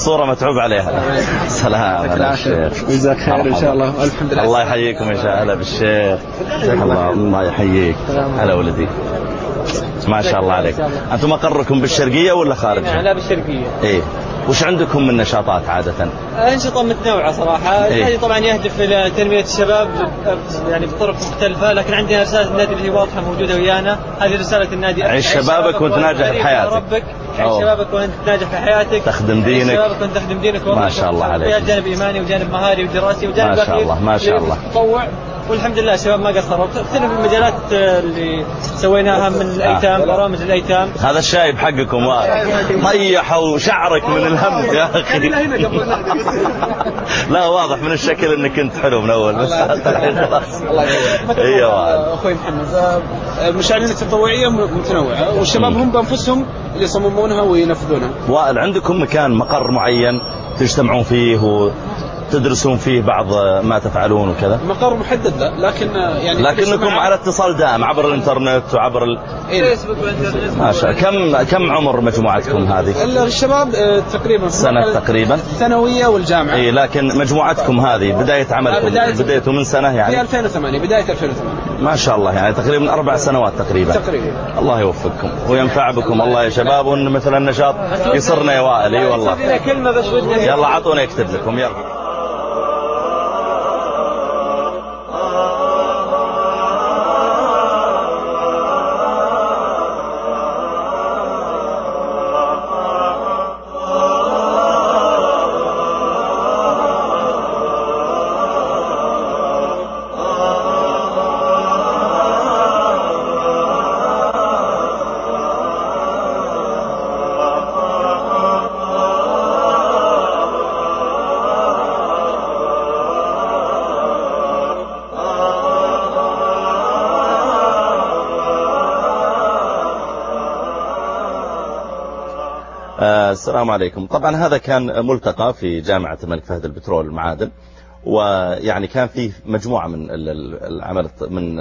الصورة متعوب عليها. سلام على الشيخ. جزاك خير إن شاء الله. الحمد لله. الله يحييكم إن شاء الله بالشيخ. الله الله يحييك. هلا ولدي. ما شاء الله عليك. أنتم مقركم بالشرقية ولا خارج؟ لا بالشرقية. إيه. وش عندكم من نشاطات عادة؟ أنشطة متنوعة صراحة. النادي إيه؟ طبعا يهدف إلى تنمية الشباب يعني بطرق مختلفة، لكن عندنا رسالة النادي اللي هي واضحة موجودة ويانا. هذه رسالة النادي: عيش شبابك وانت ناجح في حياتك. ربك عيش شبابك وانت ناجح في حياتك. تخدم دينك. عيش شبابك وانت تخدم دينك. ما شاء الله عليك. فيها جانب إيماني وجانب مهاري ودراسي وجانب ما شاء الله ما شاء الله. تطوع، والحمد لله الشباب ما قصروا. تختلف المجالات اللي سويناها من الأيتام، برامج الأيتام. هذا الشايب حقكم طيحوا شعرك من الهم يا أخي. لا واضح من الشكل انك كنت حلو من اول بس خلاص. ايوه اخوي محمد، مشاريع التطوعيه متنوعه والشباب هم بانفسهم اللي يصممونها وينفذونها. وائل، عندكم مكان مقر معين تجتمعون فيه وتدرسون فيه بعض ما تفعلون وكذا؟ مقر محدد لا، لكن يعني لكنكم على اتصال دائم عبر الانترنت وعبر الفيسبوك والانترنت. ما شاء الله. كم كم عمر مجموعتكم هذه؟ الشباب تقريبا سنة تقريبا الثانويه والجامعه. اي لكن مجموعتكم هذه بداية عملكم بدايته من سنة يعني؟ في ألفين وثمانية، بداية ألفين وثمانية. ما شاء الله، يعني تقريبا أربع سنوات تقريبا. تقريبا. الله يوفقكم وينفع بكم الله يا شباب، وان مثل النشاط يصرنا يا وائل. اي والله. يلا عطونا يكتب لكم يلا. السلام عليكم. طبعا هذا كان ملتقى في جامعة الملك فهد البترول المعادن، ويعني كان فيه مجموعة من العمل من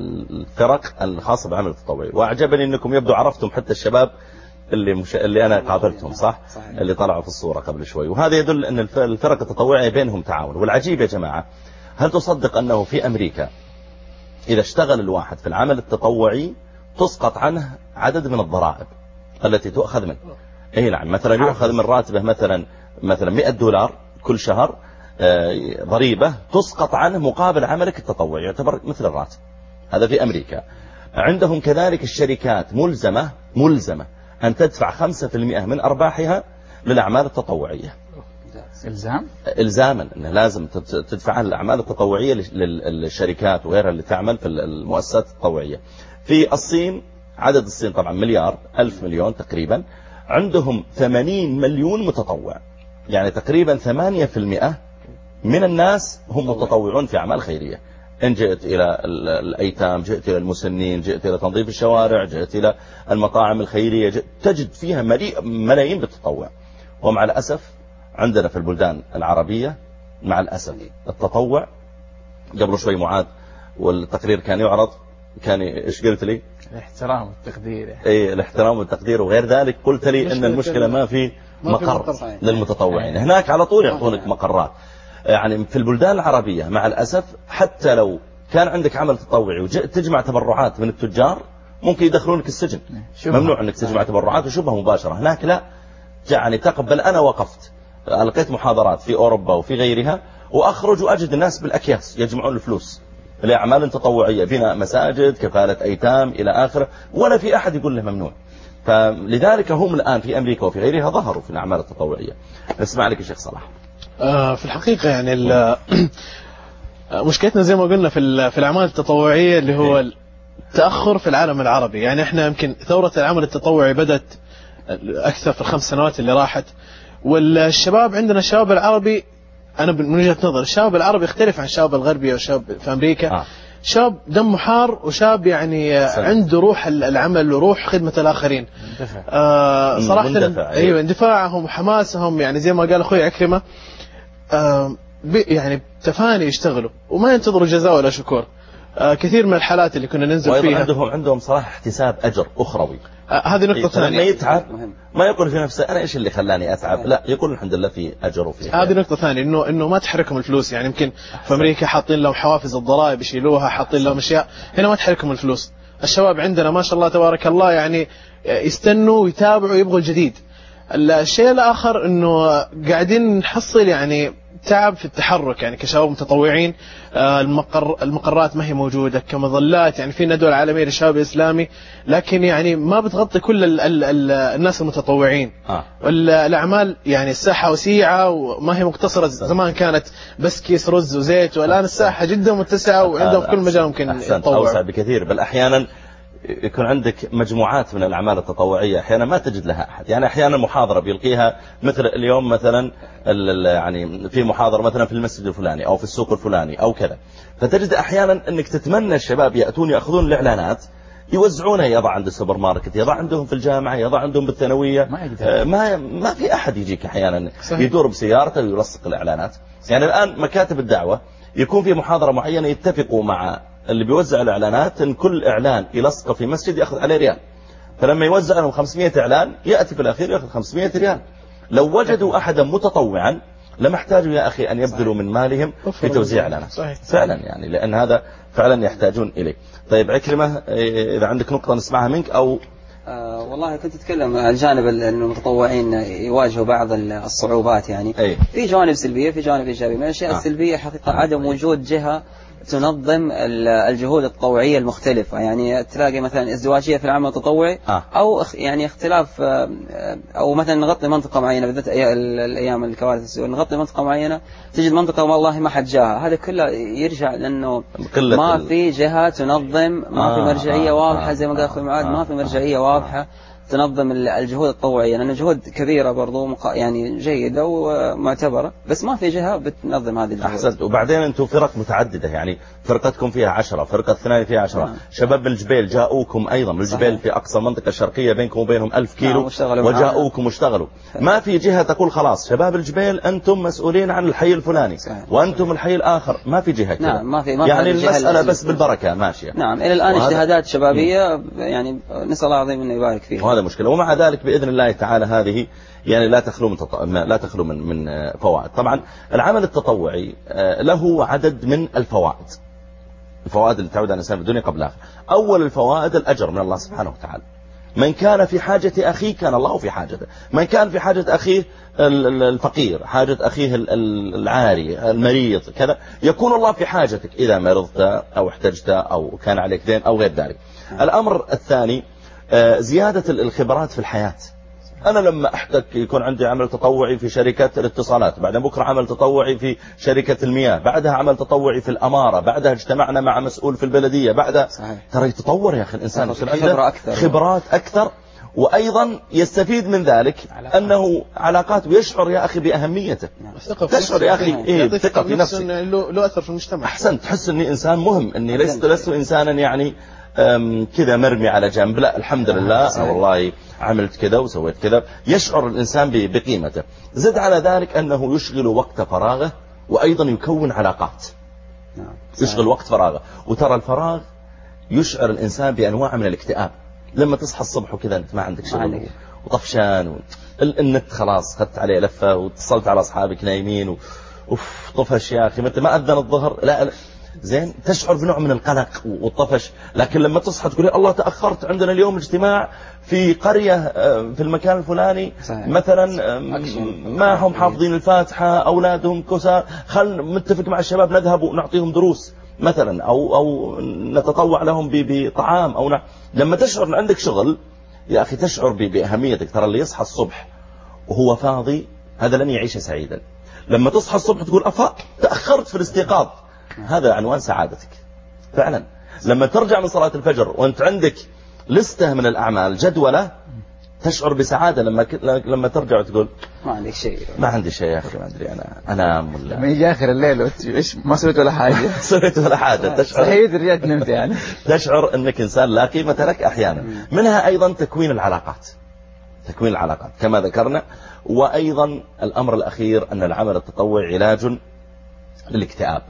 الفرق الخاصة بالعمل التطوعي، وأعجبني أنكم يبدو عرفتم حتى الشباب اللي مش... اللي أنا قابلتهم صح؟ صحيح. اللي طلعوا في الصورة قبل شوي، وهذا يدل أن الفرق التطوعية بينهم تعاون. والعجيب يا جماعة، هل تصدق أنه في أمريكا إذا اشتغل الواحد في العمل التطوعي تسقط عنه عدد من الضرائب التي تؤخذ منه؟ اي نعم، مثلا يؤخذ من راتبه مثلا مثلا مئة دولار كل شهر ضريبة تسقط عنه مقابل عملك التطوعي، يعتبر مثل الراتب. هذا في أمريكا. عندهم كذلك الشركات ملزمة ملزمة أن تدفع خمسة في المئة من أرباحها للأعمال التطوعية. إلزام؟ إلزاما أنه لازم تدفع الأعمال التطوعية للشركات وغيرها اللي تعمل في المؤسسات التطوعية. في الصين، عدد الصين طبعا مليار ألف مليون تقريبا، عندهم ثمانين مليون متطوع، يعني تقريبا ثمانية في المئة من الناس هم متطوعون في أعمال خيرية. إن جئت إلى الأيتام، جئت إلى المسنين، جئت إلى تنظيف الشوارع، جئت إلى المطاعم الخيرية، تجد فيها ملايين بالتطوع. ومع الأسف عندنا في البلدان العربية مع الأسف التطوع، قبل شوي معاذ والتقرير كان يعرض، كان إيش قلت لي؟ الاحترام والتقدير. اي الاحترام والتقدير، وغير ذلك قلت لي ان المشكلة ما في مقر للمتطوعين. هناك على طول يعطونك مقرات. يعني في البلدان العربية مع الأسف حتى لو كان عندك عمل تطوعي وجئت تجمع تبرعات من التجار ممكن يدخلونك السجن. ممنوع انك تجمع تبرعات وشبه مباشرة. هناك لا، يعني تقبل. انا وقفت ألقيت محاضرات في أوروبا وفي غيرها، وأخرج وأجد الناس بالأكياس يجمعون الفلوس لأعمال تطوعية، بناء مساجد، كفالة أيتام إلى آخره، ولا في أحد يقول له ممنوع. فلذلك هم الآن في أمريكا وفي غيرها ظهروا في الأعمال التطوعية. نسمع لك الشيخ صلاح. آه في الحقيقة يعني مشكلتنا زي ما قلنا في في الأعمال التطوعية اللي هو التأخر في العالم العربي. يعني احنا يمكن ثورة العمل التطوعي بدأت أكثر في الخمس سنوات اللي راحت، والشباب عندنا الشباب العربي، أنا من وجهة نظر الشباب العربي يختلف عن الشباب الغربي والشباب في أمريكا. آه. شاب دمه حار وشاب يعني سلام. عنده روح العمل وروح خدمة الآخرين. آه صراحة مندفع. أيوة اندفاعهم وحماسهم، يعني زي ما قال أخوي عكرمة، آه يعني تفاني يشتغلوا وما ينتظروا جزاء ولا شكور. كثير من الحالات اللي كنا ننزل فيها عندهم عندهم صراحة احتساب أجر أخروي. هذه نقطة ثانية. لما يتعب ما يقول في نفسه أنا إيش اللي خلاني أتعب، لا يقول الحمد لله في أجر وفي. هذه نقطة ثانية، إنه إنه ما تحركهم الفلوس. يعني يمكن في أمريكا حاطين لهم حوافز الضرائب يشيلوها، حاطين لهم أشياء، هنا ما تحركهم الفلوس. الشباب عندنا ما شاء الله تبارك الله يعني يستنوا ويتابعوا يبغوا الجديد. الشيء الآخر إنه قاعدين نحصل يعني تعب في التحرك، يعني كشباب متطوعين. المقر المقرات ما هي موجودة كمظلات، يعني في ندوة عالمية للشباب الإسلامي لكن يعني ما بتغطي كل ال ال ال الناس المتطوعين. آه. والأعمال يعني الساحة وسيعة وما هي مقتصرة، زمان كانت بس كيس رز وزيت، والآن الساحة جدا متسعة وعندهم كل مجال ممكن يتطوع. أوسع بكثير، بل أحيانا يكون عندك مجموعات من الأعمال التطوعية أحيانا ما تجد لها أحد. يعني أحيانا محاضرة بيلقيها مثل اليوم مثلا يعني في محاضرة مثلا في المسجد الفلاني أو في السوق الفلاني أو كذا، فتجد أحيانا أنك تتمنى الشباب يأتون يأخذون الإعلانات يوزعونها، يضع عند السوبر ماركت، يضع عندهم في الجامعة، يضع عندهم بالثانوية. ما ما, ما في أحد يجيك أحيانا يدور بسيارته ويلصق الإعلانات. يعني الآن مكاتب الدعوة يكون في محاضرة معينة يتفقوا مع اللي بيوزع الإعلانات أن كل إعلان يلصقه في مسجد يأخذ عليه ريال، فلما يوزع لهم خمسمائة إعلان يأتي في الأخير يأخذ خمسمائة ريال. لو وجدوا أحدا متطوعا لما احتاجوا يا أخي أن يبذلوا من مالهم في توزيع إعلانات فعلا، يعني لأن هذا فعلا يحتاجون إليه. طيب عكرمة، إذا عندك نقطة نسمعها منك أو آه والله كنت أتكلم عن جانب أن المتطوعين يواجهوا بعض الصعوبات. يعني أي. في جوانب سلبية في جانب إيجابي. من الأشياء آه. السلبية حقيقة عدم وجود جهة تنظم الجهود التطوعية المختلفة. يعني تلاقي مثلا ازدواجية في العمل التطوعي آه. أو يعني اختلاف، أو مثلا نغطي منطقة معينة بالذات الأيام الكوارث السوء، نغطي منطقة معينة تجد منطقة والله ما حد جاها. هذا كله يرجع لأنه ما في جهة تنظم، ما في مرجعية واضحة زي ما قال أخوي معاذ، ما في مرجعية واضحة تنظم الجهود التطوعية، لأن جهود كبيرة برضو يعني جيدة ومعتبرة، بس ما في جهة بتنظم هذه الجهود. أحسنت. وبعدين أنتم فرق متعددة، يعني فرقتكم فيها عشرة، فرقة الثانية فيها عشرة. نعم. شباب من الجبيل جاءوكم أيضا من الجبيل في أقصى المنطقة الشرقية بينكم وبينهم ألف كيلو. نعم. وجاءوكم واشتغلوا. ما في جهة تقول خلاص شباب الجبيل أنتم مسؤولين عن الحي الفلاني صحيح. وأنتم الحي الآخر. ما في جهة كده. نعم. ما في ما يعني المسألة بس بالبركة ماشية. نعم. إلى الآن اجتهادات شبابية يعني نسأل الله العظيم إنه يبارك فيها. وهذا مشكلة. ومع ذلك بإذن الله تعالى هذه يعني لا تخلو من تط... لا تخلو من من فوائد. طبعا العمل التطوعي له عدد من الفوائد، الفوائد اللي تعود على الإنسان في الدنيا قبل الآخرة. أول الفوائد الأجر من الله سبحانه وتعالى. من كان في حاجة أخيه كان الله في حاجته. من كان في حاجة أخيه الفقير، حاجة أخيه العاري المريض كذا، يكون الله في حاجتك إذا مرضت أو احتجت أو كان عليك دين أو غير ذلك. الأمر الثاني زيادة الخبرات في الحياة. أنا لما أحتاج يكون عندي عمل تطوعي في شركة الاتصالات، بعدين بكرة عمل تطوعي في شركة المياه، بعدها عمل تطوعي في الأمارة، بعدها اجتمعنا مع مسؤول في البلدية، بعدها صحيح. ترى يتطور يا أخي الإنسان، خبرة أكثر خبرات أكثر، وأيضا يستفيد من ذلك أنه علاقات، ويشعر يا أخي بأهميته. تشعر يا أخي إيه ثقة في نفسك، له أثر في المجتمع. أحسن، تحس أني إنسان مهم، أني لست لست إنسانا يعني كذا مرمي على جنب، لا الحمد لله والله عملت كذا وسويت كذا. يشعر الإنسان بقيمته. زد على ذلك أنه يشغل وقت فراغه، وأيضا يكون علاقات. يشغل وقت فراغه. وترى الفراغ يشعر الإنسان بأنواع من الاكتئاب. لما تصحى الصبح وكذا أنت ما عندك شغل وطفشان و... النت خلاص خدت عليه لفة، واتصلت على أصحابك نايمين و... أوف طفش يا أخي متى ما أذن الظهر، لا, لا. زين تشعر بنوع من القلق والطفش. لكن لما تصحى تقول الله تأخرت، عندنا اليوم اجتماع في قرية في المكان الفلاني صحيح. مثلا ما هم حافظين الفاتحة، أولادهم كسار، خل متفق مع الشباب نذهب ونعطيهم دروس مثلا، أو, أو نتطوع لهم بطعام أو ن... لما تشعر أن عندك شغل يا أخي تشعر بأهميتك. ترى اللي يصحى الصبح وهو فاضي هذا لن يعيش سعيدا. لما تصحى الصبح تقول أفا تأخرت في الاستيقاظ، هذا عنوان سعادتك فعلا. لما ترجع من صلاة الفجر وانت عندك لستة من الأعمال جدولة، تشعر بسعادة. لما ك... لما ترجع وتقول ما عندك شيء، ما عندي شيء يا أخي، ما أدري أنا أنام ولا لما يجي آخر الليل إيش ما سويت ولا حاجة سويت ولا حاجة تشعر صحيت رجعت نمت يعني تشعر أنك إنسان لا قيمة لك أحيانا. منها أيضا تكوين العلاقات، تكوين العلاقات كما ذكرنا. وأيضا الأمر الأخير أن العمل التطوعي علاج للاكتئاب.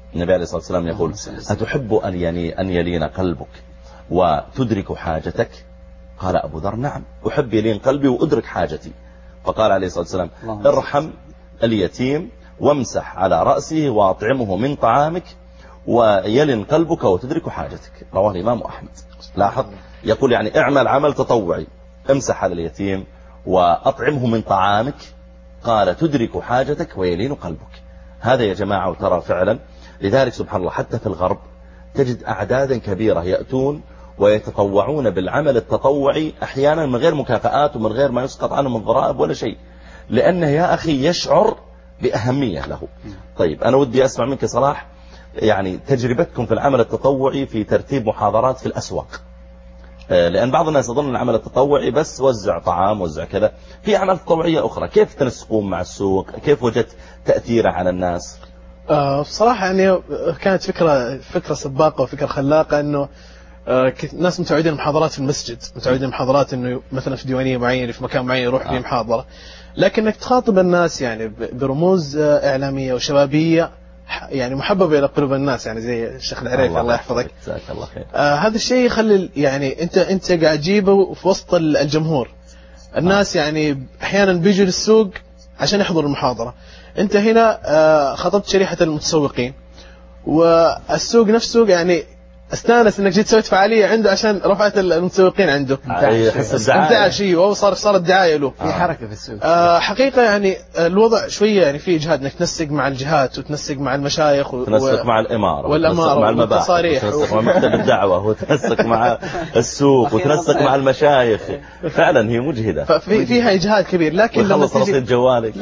النبي عليه الصلاة والسلام يقول أتحب أن يعني أن يلين قلبك وتدرك حاجتك؟ قال أبو ذر نعم أحب يلين قلبي وأدرك حاجتي. فقال عليه الصلاة والسلام ارحم اليتيم وامسح على رأسه وأطعمه من طعامك ويلن قلبك وتدرك حاجتك. رواه الإمام أحمد. لاحظ يقول يعني اعمل عمل تطوعي، امسح على اليتيم وأطعمه من طعامك، قال تدرك حاجتك ويلين قلبك. هذا يا جماعة وترى فعلا. لذلك سبحان الله حتى في الغرب تجد أعدادا كبيرة يأتون ويتطوعون بالعمل التطوعي أحيانا من غير مكافآت ومن غير ما يسقط عنهم الضرائب ولا شيء، لأنه يا أخي يشعر بأهمية له. طيب أنا ودي أسمع منك صلاح يعني تجربتكم في العمل التطوعي في ترتيب محاضرات في الأسواق، لأن بعض الناس يظن العمل التطوعي بس وزع طعام وزع كذا، في أعمال تطوعية أخرى. كيف تنسقون مع السوق؟ كيف وجدت تأثيره على الناس؟ آه بصراحة يعني كانت فكرة فكرة سباقة وفكرة خلاقة، إنه آه ناس متعودين محاضرات في المسجد، متعودين محاضرات إنه مثلا في ديوانية معينة في مكان معين يروح فيه آه. محاضرة، لكنك تخاطب الناس يعني برموز آه إعلامية وشبابية يعني محببة إلى قلوب الناس، يعني زي الشيخ العريفي الله, الله يحفظك. الله خير. آه هذا الشيء يخلي يعني أنت أنت قاعد تجيبه في وسط الجمهور. الناس آه. يعني أحيانا بيجوا للسوق عشان يحضروا المحاضرة. أنت هنا آه خطبت شريحة المتسوقين، والسوق نفسه يعني استانس انك جيت سويت فعاليه عنده عشان رفعت المتسوقين عنده. استمتع شيء وهو صار صارت دعايه له في حركه في السوق. آه حقيقه يعني الوضع شويه يعني في اجهاد انك تنسق مع الجهات وتنسق مع المشايخ وتنسق و... مع الاماره والاماره مع المباحث وتنسق مع مكتب الدعوه وتنسق مع السوق وتنسق مع المشايخ. فعلا هي مجهده، ففي فيها اجهاد كبير. لكن لما تيجي جوالك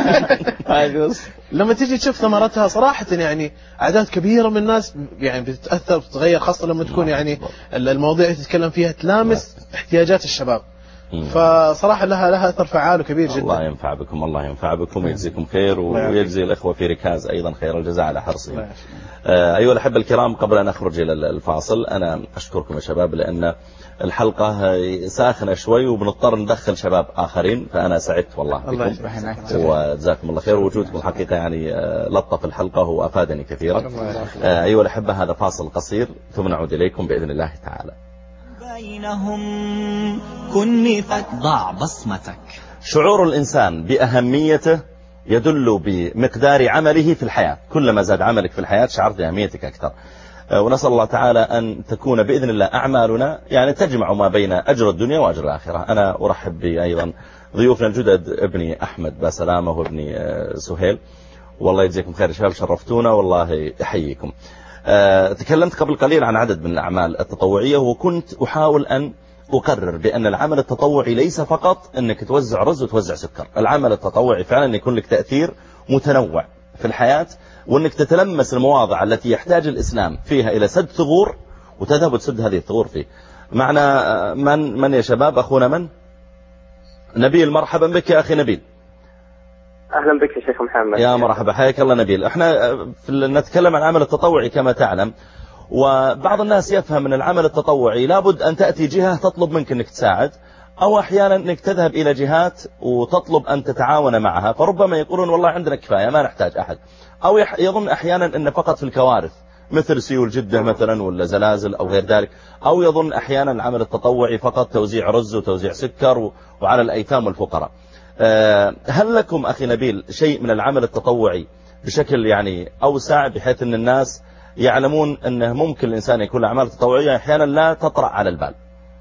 لما تيجي تشوف ثمرتها صراحه يعني اعداد كبيره من الناس يعني بتتاثر وتتغير، خاصه لما تكون يعني المواضيع اللي تتكلم فيها تلامس احتياجات الشباب. فصراحة لها لها أثر فعال وكبير جدا. الله ينفع بكم، الله ينفع بكم ويجزيكم خير ويجزي الأخوة في ركاز أيضا خير الجزاء على حرصهم. آه أيها الأحبة الكرام، قبل أن أخرج إلى الفاصل أنا أشكركم يا شباب، لأن الحلقة ساخنة شوي وبنضطر ندخل شباب آخرين، فأنا سعدت والله بكم وجزاكم الله خير. ووجودكم حقيقة يعني لطف الحلقة وأفادني كثيرا. آه أيها الأحبة هذا فاصل قصير ثم نعود إليكم بإذن الله تعالى. بينهم كن مثلك ضع بصمتك. شعور الإنسان بأهميته يدل بمقدار عمله في الحياة. كلما زاد عملك في الحياة شعرت بأهميتك أكثر. ونسأل الله تعالى أن تكون بإذن الله أعمالنا يعني تجمع ما بين أجر الدنيا وأجر الآخرة. أنا أرحب بأيضا ضيوفنا الجدد، ابني أحمد بسلامة وابني سهيل، والله يجزيكم خير شباب، شرفتونا والله يحييكم. أه تكلمت قبل قليل عن عدد من الأعمال التطوعية، وكنت أحاول أن أقرر بأن العمل التطوعي ليس فقط أنك توزع رز وتوزع سكر. العمل التطوعي فعلا أن يكون لك تأثير متنوع في الحياة، وأنك تتلمس المواضع التي يحتاج الإسلام فيها إلى سد ثغور وتذهب وتسد هذه الثغور فيه. معنا من من يا شباب؟ أخونا من؟ نبيل، مرحبا بك يا أخي نبيل. أهلا بك يا شيخ محمد. يا مرحبا، حياك الله نبيل. احنا نتكلم عن العمل التطوعي كما تعلم، وبعض الناس يفهم من العمل التطوعي لابد أن تأتي جهة تطلب منك أنك تساعد، أو أحيانا أنك تذهب إلى جهات وتطلب أن تتعاون معها، فربما يقولون والله عندنا كفاية ما نحتاج أحد، أو يظن أحيانا أن فقط في الكوارث مثل سيول جدة مثلا ولا زلازل أو غير ذلك، أو يظن أحيانا العمل التطوعي فقط توزيع رز وتوزيع سكر وعلى الأيتام والفقراء. هل لكم أخي نبيل شيء من العمل التطوعي بشكل يعني أوسع، بحيث أن الناس يعلمون أنه ممكن الإنسان يكون أعمال تطوعية أحيانا لا تطرأ على البال؟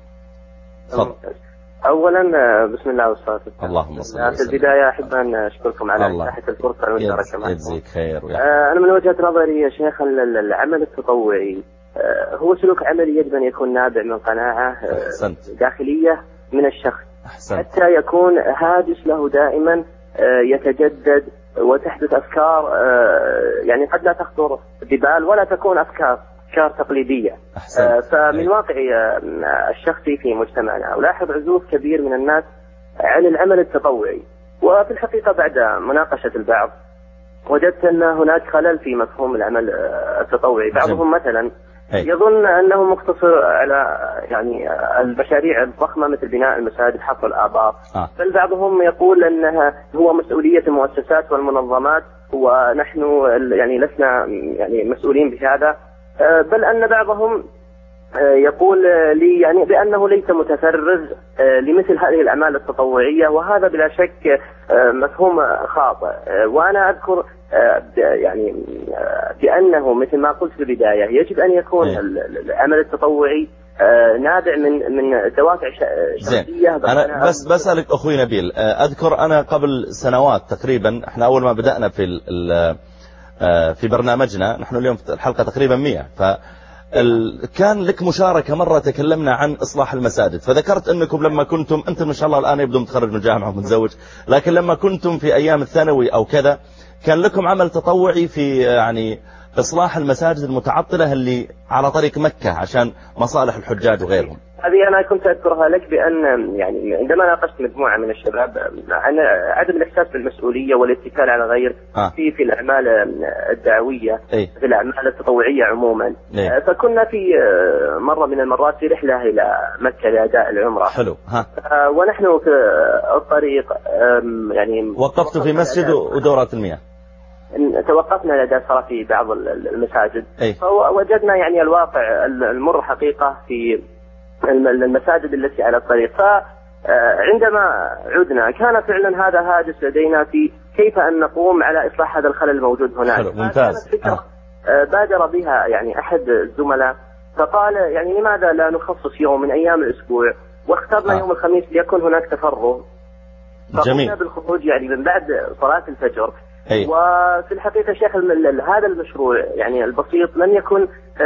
فضل. أولا بسم الله والصلاة والسلام. اللهم صل وسلم. في البداية أحب أن أشكركم على إتاحة الفرصة والمشاركة معكم. يجزيك خير. أنا من وجهة نظري يا شيخ العمل التطوعي هو سلوك عملي يجب أن يكون نابع من قناعة أحسنت. داخلية من الشخص. أحسنت. حتى يكون هاجس له دائما يتجدد وتحدث أفكار يعني قد لا تخطر ببال ولا تكون أفكار أفكار تقليدية. أحسنت. فمن واقعي الشخصي في مجتمعنا ألاحظ عزوف كبير من الناس عن العمل التطوعي، وفي الحقيقة بعد مناقشة البعض وجدت أن هناك خلل في مفهوم العمل التطوعي. بعضهم مثلا يظن أنه مقتصر على يعني المشاريع الضخمة مثل بناء المساجد، حفر الآبار. آه. بل بعضهم يقول أنها هو مسؤولية المؤسسات والمنظمات ونحن يعني لسنا يعني مسؤولين بهذا، بل أن بعضهم يقول لي يعني بأنه ليس متفرغ لمثل هذه الأعمال التطوعية، وهذا بلا شك مفهوم خاطئ. وأنا أذكر يعني بأنه مثل ما قلت في البداية يجب أن يكون العمل التطوعي نابع من من دوافع شخصية. أنا بس بسألك أخوي نبيل، أذكر أنا قبل سنوات تقريبا، احنا أول ما بدأنا في في برنامجنا، نحن اليوم في الحلقة تقريبا مئة، ف كان لك مشاركة مرة تكلمنا عن إصلاح المساجد، فذكرت أنكم لما كنتم أنت ما شاء الله الآن يبدو متخرج من الجامعة ومتزوج، لكن لما كنتم في أيام الثانوي أو كذا كان لكم عمل تطوعي في يعني إصلاح المساجد المتعطلة اللي على طريق مكة عشان مصالح الحجاج وغيرهم. هذه أنا كنت أذكرها لك بأن يعني عندما ناقشت مجموعة من الشباب عن عدم الإحساس بالمسؤولية والاتكال على غير آه. في في الأعمال الدعوية أي. في الأعمال التطوعية عموما. أي. فكنا في مرة من المرات في رحلة إلى مكة لأداء العمرة. حلو. ها. ونحن في الطريق يعني وقفت في مسجد ودورات المياه. توقفنا لدى صلاة في بعض المساجد. أي. فوجدنا يعني الواقع المر حقيقة في المساجد التي على الطريق. فعندما عدنا كان فعلا هذا هاجس لدينا في كيف أن نقوم على إصلاح هذا الخلل الموجود هناك. ممتاز. آه. بادر بها يعني أحد الزملاء فقال يعني لماذا لا نخصص يوم من أيام الأسبوع واخترنا آه. يوم الخميس ليكون هناك تفرغ. فقمنا بالخروج يعني من بعد صلاة الفجر. أي. وفي الحقيقة شيخ هذا المشروع يعني البسيط لم يكن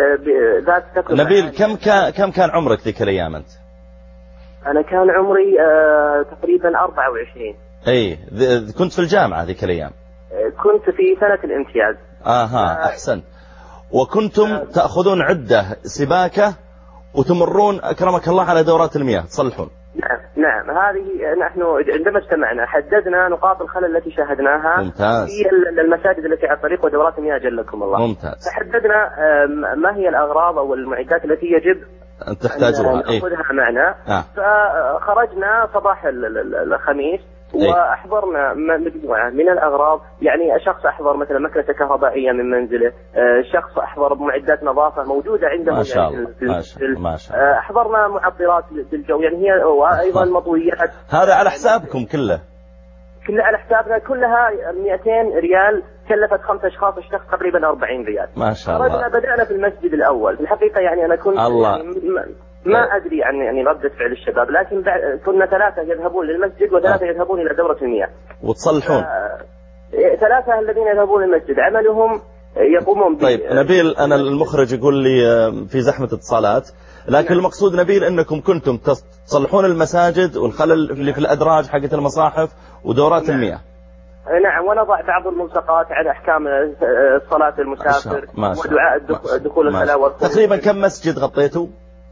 ذات تكلفة. نبيل كم كان كم كان عمرك ذيك الأيام أنت؟ أنا كان عمري آه تقريبا أربعة وعشرين. أي كنت في الجامعة ذيك الأيام؟ كنت في سنة الامتياز. آها أحسن. وكنتم آه تأخذون عدة سباكة وتمرون أكرمك الله على دورات المياه تصلحون؟ نعم نعم. هذه نحن عندما اجتمعنا حددنا نقاط الخلل التي شاهدناها. ممتاز. في المساجد التي على الطريق ودورات المياه جلكم الله. ممتاز. فحددنا ما هي الأغراض أو المعدات التي يجب أن تحتاجها نأخذها إيه؟ معنا. آه. فخرجنا صباح الخميس وأحضرنا مجموعة من الأغراض، يعني شخص أحضر مثلا مكنة كهربائية من منزله، شخص أحضر معدات نظافة موجودة عنده ما شاء الله. ما شاء الله. ما شاء الله. أحضرنا معطرات للجو يعني هي وأيضا مطويات. هذا على حسابكم كله؟ كلها على حسابنا، كلها مئتين ريال، كلفت خمسة أشخاص الشخص تقريبا أربعين ريال. ما شاء الله. بدأنا في المسجد الأول. في الحقيقة يعني أنا كنت الله. يعني ما أدري عن يعني ردة فعل الشباب، لكن كنا ثلاثة يذهبون للمسجد وثلاثة آه. يذهبون إلى دورة المياه وتصلحون. ثلاثة الذين يذهبون للمسجد عملهم يقومون. طيب نبيل أنا المخرج يقول لي في زحمة اتصالات، لكن المقصود نبيل أنكم كنتم تصلحون المساجد والخلل اللي في الأدراج حقت المصاحف ودورات نعم. المياه. نعم. ونضع بعض الملصقات على أحكام صلاة المسافر ودعاء دخول الخلاء. تقريبا كم مسجد غطيتوا؟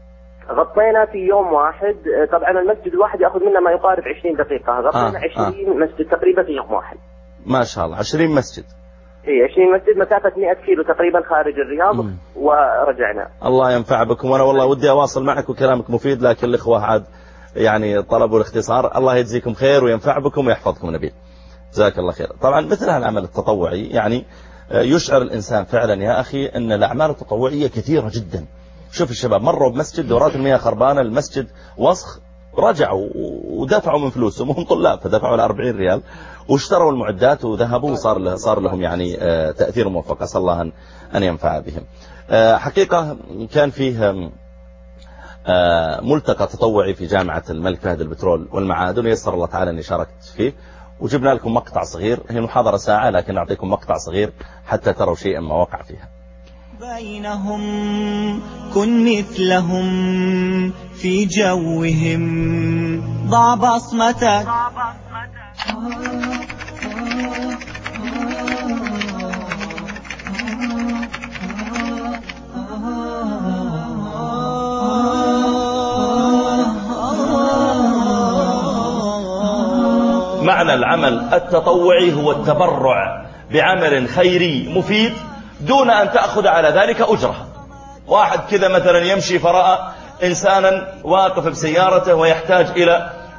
غطينا في يوم واحد، طبعا المسجد الواحد يأخذ منا ما يقارب عشرين دقيقة، غطينا آه. عشرين آه. مسجد تقريبا في يوم واحد. ما شاء الله عشرين مسجد. اي عشرين مسجد، مسافة مئة كيلو تقريبا خارج الرياض. مم. ورجعنا. الله ينفع بكم، وانا والله ودي اواصل معك وكلامك مفيد، لكن الاخوة عاد يعني طلبوا الاختصار. الله يجزيكم خير وينفع بكم ويحفظكم نبيل، جزاك الله خير. طبعا مثل هالعمل التطوعي يعني يشعر الانسان فعلا يا اخي ان الاعمال التطوعية كثيرة جدا. شوف الشباب مروا بمسجد دورات المياه خربانة، المسجد وسخ، رجعوا ودفعوا من فلوسهم وهم طلاب فدفعوا الأربعين ريال واشتروا المعدات وذهبوا وصار له صار لهم يعني تأثير موفق. أسأل الله أن أن ينفع بهم. حقيقة كان فيه ملتقى تطوعي في جامعة الملك فهد البترول والمعادن، يسر الله تعالى أني شاركت فيه، وجبنا لكم مقطع صغير. هي محاضرة ساعة لكن نعطيكم مقطع صغير حتى تروا شيئا ما وقع فيها. بينهم كن مثلهم في جوهم، ضع بصمتك. معنى العمل التطوعي هو التبرع بعمل خيري مفيد دون أن تأخذ على ذلك أجرة. واحد كذا مثلا يمشي فرأى إنسانا واقف بسيارته ويحتاج إلى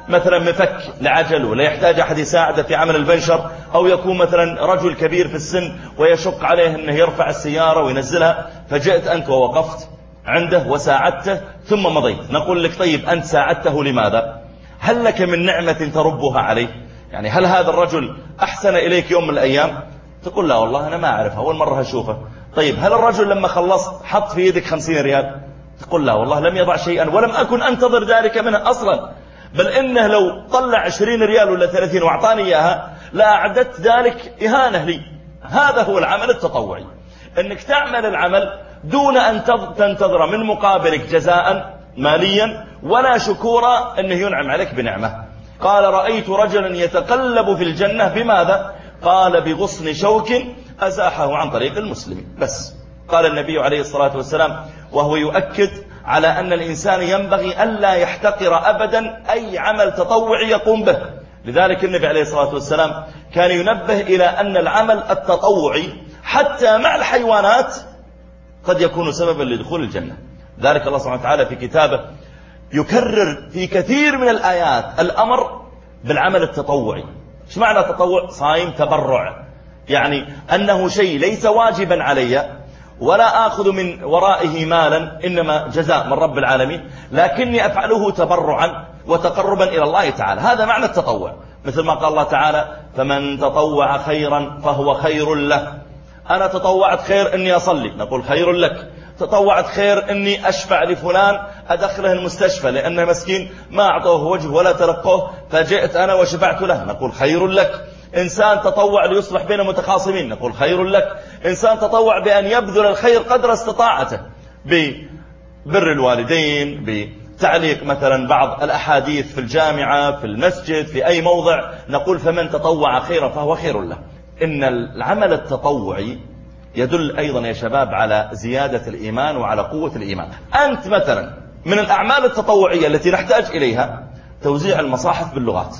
مثلا مفك لعجل ولا يحتاج أحد يساعده في عمل البنشر، أو يكون مثلا رجل كبير في السن ويشق عليه أنه يرفع السيارة وينزلها، فجئت أنت ووقفت عنده وساعدته ثم مضيت، نقول لك طيب أنت ساعدته لماذا؟ هل لك من نعمة تربها عليه؟ يعني هل هذا الرجل أحسن إليك يوم من الأيام؟ تقول لا والله أنا ما أعرفه، أول مرة أشوفه. طيب هل الرجل لما خلصت حط في يدك خمسين ريال؟ تقول لا والله لم يضع شيئا ولم أكن أنتظر ذلك منه أصلا، بل إنه لو طلع عشرين ريال ولا ثلاثين وأعطاني إياها لا أعددت ذلك إهانة لي. هذا هو العمل التطوعي، أنك تعمل العمل دون أن تنتظر من مقابلك جزاء ماليا ولا شكورا أنه ينعم عليك بنعمة. قال رأيت رجلا يتقلب في الجنة بماذا؟ قال بغصن شوك أزاحه عن طريق المسلم. بس قال النبي عليه الصلاة والسلام وهو يؤكد على أن الإنسان ينبغي ألا يحتقر أبدا أي عمل تطوعي يقوم به. لذلك النبي عليه الصلاة والسلام كان ينبه إلى أن العمل التطوعي حتى مع الحيوانات قد يكون سببا لدخول الجنة. ذلك الله سبحانه وتعالى في كتابه يكرر في كثير من الآيات الأمر بالعمل التطوعي. ايش معنى تطوع؟ صايم تبرع، يعني أنه شيء ليس واجبا علي ولا آخذ من ورائه مالا، إنما جزاء من رب العالمين، لكني أفعله تبرعا وتقربا إلى الله تعالى. هذا معنى التطوع، مثل ما قال الله تعالى فمن تطوع خيرا فهو خير له. أنا تطوعت خير إني أصلي، نقول خير لك. تطوعت خير إني أشفع لفلان أدخله المستشفى لأنه مسكين ما أعطوه وجه ولا تلقوه فجئت أنا وشفعت له، نقول خير لك. إنسان تطوع ليصلح بين متخاصمين، نقول خير لك. إنسان تطوع بأن يبذل الخير قدر استطاعته ببر الوالدين، بتعليق مثلا بعض الأحاديث في الجامعة في المسجد في أي موضع، نقول فمن تطوع خيرا فهو خير له. إن العمل التطوعي يدل أيضا يا شباب على زيادة الإيمان وعلى قوة الإيمان. أنت مثلا من الأعمال التطوعية التي نحتاج إليها توزيع المصاحف باللغات.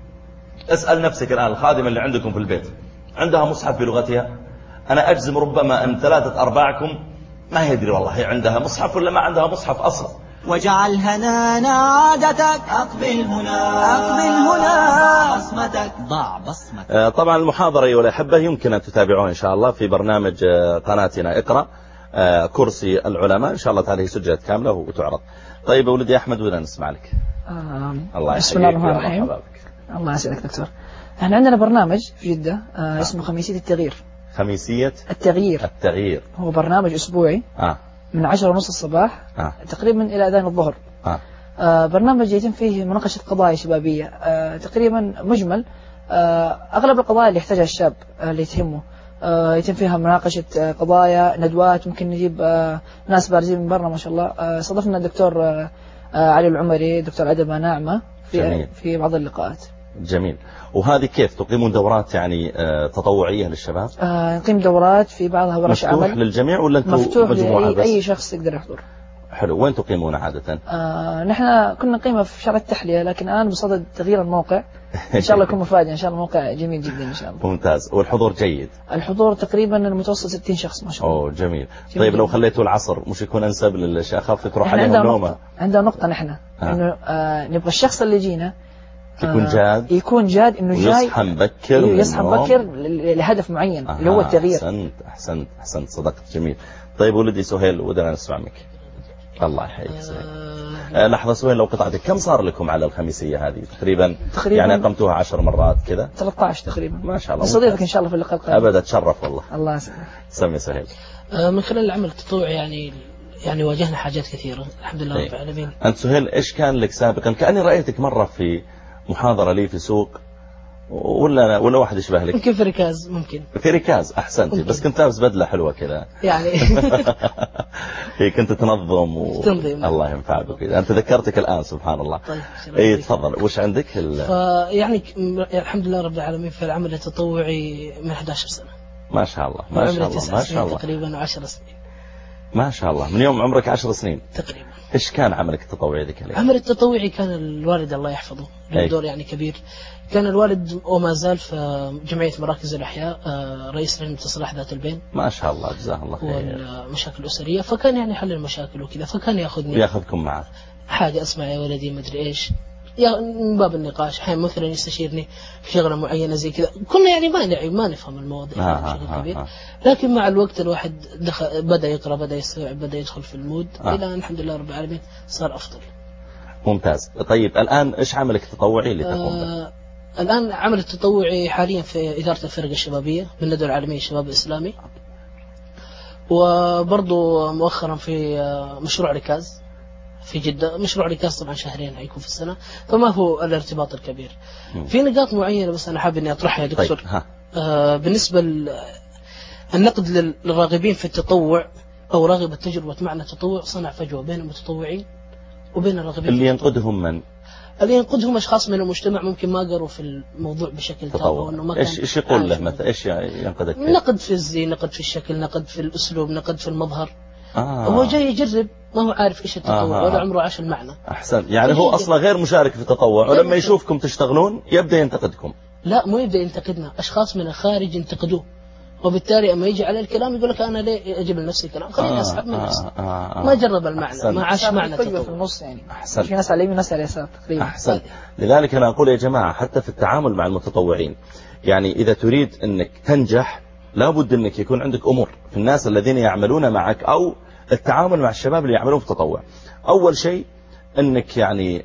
اسأل نفسك الآن الخادمة اللي عندكم في البيت عندها مصحف بلغتها؟ أنا أجزم ربما أن ثلاثة أرباعكم ما يدري والله هي عندها مصحف ولا ما عندها مصحف أصلا. واجعل هنانا عادتك، أقبل هنا أقبل هنا بصمتك، ضع بصمتك. آه طبعا المحاضرة أيها الأحبة يمكن أن تتابعوها إن شاء الله في برنامج آه قناتنا اقرأ، آه كرسي العلماء، إن شاء الله تعالى سجلت كاملة وتعرض. طيب يا ولدي أحمد ودنا نسمع لك. آه الله بسم الله الرحمن الرحيم. الله يسعدك دكتور. احنا عندنا برنامج في جدة آه اسمه خميسية التغيير. خميسية التغيير. التغيير هو برنامج أسبوعي آه. من عشرة ونص الصباح آه. تقريبا إلى أذان الظهر. آه. آه برنامج يتم فيه مناقشة قضايا شبابية آه تقريبا مجمل آه أغلب القضايا اللي يحتاجها الشاب آه اللي تهمه آه يتم فيها مناقشة آه قضايا، ندوات، ممكن نجيب آه ناس بارزين من برا ما شاء الله. آه صدفنا الدكتور آه آه علي العمري، دكتور أدبة ناعمة في جميل. في بعض اللقاءات. جميل. وهذه كيف تقيمون دورات يعني آه تطوعية للشباب؟ آه نقيم دورات في بعضها ورش عمل. مفتوح للجميع ولا انتم مفتوح مجموعة بس؟ أي شخص يقدر يحضر. حلو. وين تقيمون عادة؟ آه نحن كنا نقيمها في شارع التحلية، لكن الآن بصدد تغيير الموقع إن شاء الله يكون مفاجئ. إن شاء الله موقع جميل جدا إن شاء الله. ممتاز. والحضور جيد؟ الحضور تقريبا المتوسط ستين شخص ما شاء الله. أوه جميل. جميل. طيب لو خليته العصر مش يكون أنسب للأشياء، خاف تروح عليهم نومة؟ عندنا نقطة نحن آه. إنه آه نبغى الشخص اللي يجينا يكون جاد، يكون جاد إنه جاي يصحى مبكر، يصحى مبكر لهدف معين آه اللي هو التغيير. أحسنت أحسنت أحسنت صدقت. جميل. طيب ولدي سهيل ودنا نسمع منك. الله يحييك سهيل. آه لحظة سهيل لو قطعتك، كم صار لكم على الخميسية هذه تقريبا؟ تقريبا يعني أقمتوها عشر مرات كذا؟ ثلاثة عشر تقريبا. ما شاء الله. نستضيفك إن شاء الله في اللقاء القادم. أبدا تشرف والله. الله يسعدك. سمي سهيل. آه من خلال العمل التطوعي يعني يعني واجهنا حاجات كثيرة الحمد لله رب العالمين. أنت سهيل إيش كان لك سابقا؟ كأني رأيتك مرة في محاضرة لي في سوق ولا ولا واحد يشبه لك؟ ممكن في ركاز. ممكن في ركاز. أحسنتي. بس كنت لابس بدلة حلوة كذا يعني. هي كنت تنظم و... تنظيم. الله ينفع بك. أنت ذكرتك الآن سبحان الله. طيب إيه تفضل. وش عندك ال... يعني الحمد لله رب العالمين في العمل التطوعي من أحد عشر سنة. ما شاء الله ما شاء الله ما شاء الله. تقريبا عشر سنين. ما شاء الله. من يوم عمرك عشر سنين تقريبا. إيش كان عملك التطوعي ذيك الأيام؟ عمل التطوعي كان الوالد الله يحفظه له دور يعني كبير. كان الوالد وما زال في جمعية مراكز الأحياء رئيس لجنة إصلاح ذات البين. ما شاء الله جزاه الله خير. والمشاكل الأسرية، فكان يعني حل المشاكل وكذا، فكان يأخذني يأخذكم معه. حاجة أسمع يا ولدي مدري إيش من باب النقاش أحيانا مثلا يستشيرني في شغلة معينة زي كذا. كنا يعني ما نعي ما نفهم المواضيع آه بشكل آه كبير آه. لكن مع الوقت الواحد دخل بدأ يقرأ بدأ يستوعب بدأ يدخل في المود آه. إلى الحمد لله رب العالمين صار أفضل. ممتاز. طيب الآن إيش عملك التطوعي اللي تقوم به؟ آه الآن عمل التطوعي حاليا في إدارة الفرقة الشبابية بالندوة العالمية الشباب الإسلامي، وبرضو مؤخرا في مشروع ركاز في جدة. مشروع ركاز طبعا شهرين هيكون في السنة، فما هو الارتباط الكبير. في نقاط معينة بس أنا حابب أني أطرحها يا دكتور. طيب. ها. آه بالنسبة للنقد للراغبين في التطوع أو راغب تجربة معنى التطوع صنع فجوة بين المتطوعين وبين الراغبين. اللي ينقدهم من؟ اللي ينقدهم أشخاص من المجتمع ممكن ما قروا في الموضوع بشكل تام أو ما كان. إيش إيش يقول له مثلا؟ إيش ينقدك؟ نقد في الزي، نقد في الشكل، نقد في الأسلوب، نقد في المظهر. آه. هو جاي يجرب ما هو عارف إيش التطوع. آه. ولا عمره عاش المعنى. أحسن. يعني هو أصلا غير مشارك في التطوع ولما يشوفكم تشتغلون يبدأ ينتقدكم. لا مو يبدأ ينتقدنا، أشخاص من الخارج ينتقدوه، وبالتالي أما يجي على الكلام يقول لك أنا ليه أجيب لنفسي كلام خليني آه أسحب من نفسي. آه آه آه. ما جرب المعنى. أحسن. ما عاش معنى التطوع في النص يعني. أحسن. في ناس على اليمين وناس على اليسار تقريبا. أحسن. لذلك أنا أقول يا جماعة حتى في التعامل مع المتطوعين، يعني إذا تريد أنك تنجح لابد أنك يكون عندك أمور في الناس الذين يعملون معك أو التعامل مع الشباب اللي يعملون في التطوع. أول شيء أنك يعني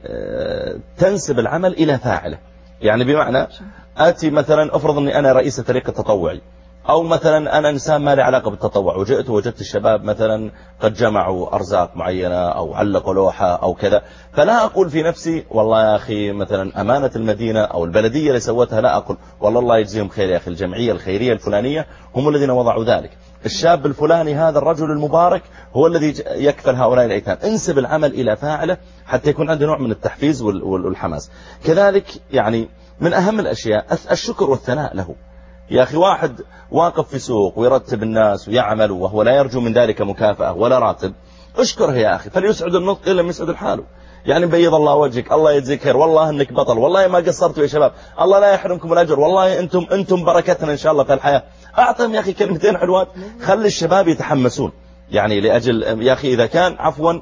تنسب العمل إلى فاعله. يعني بمعنى آتي مثلا أفرض أني أنا رئيس فريق التطوعي، أو مثلا أنا إنسان ما لي علاقة بالتطوع وجئت ووجدت الشباب مثلا قد جمعوا أرزاق معينة أو علقوا لوحة أو كذا، فلا أقول في نفسي والله يا أخي مثلا أمانة المدينة أو البلدية اللي سوتها، لا أقول والله الله يجزيهم خير يا أخي الجمعية الخيرية الفلانية هم الذين وضعوا ذلك، الشاب الفلاني هذا الرجل المبارك هو الذي يكفل هؤلاء الأيتام. انسب العمل إلى فاعله حتى يكون عنده نوع من التحفيز والحماس. كذلك يعني من أهم الأشياء الشكر والثناء له. يا أخي واحد واقف في سوق ويرتب الناس ويعمل وهو لا يرجو من ذلك مكافأة ولا راتب، اشكره يا أخي، فليسعد النطق إلا من يسعد الحال. يعني بيض الله وجهك، الله يجزيك خير، والله إنك بطل، والله ما قصرتوا يا شباب، الله لا يحرمكم الأجر، والله أنتم أنتم بركتنا إن شاء الله في الحياة. أعطهم يا أخي كلمتين حلوات، خلي الشباب يتحمسون. يعني لأجل يا أخي إذا كان عفوا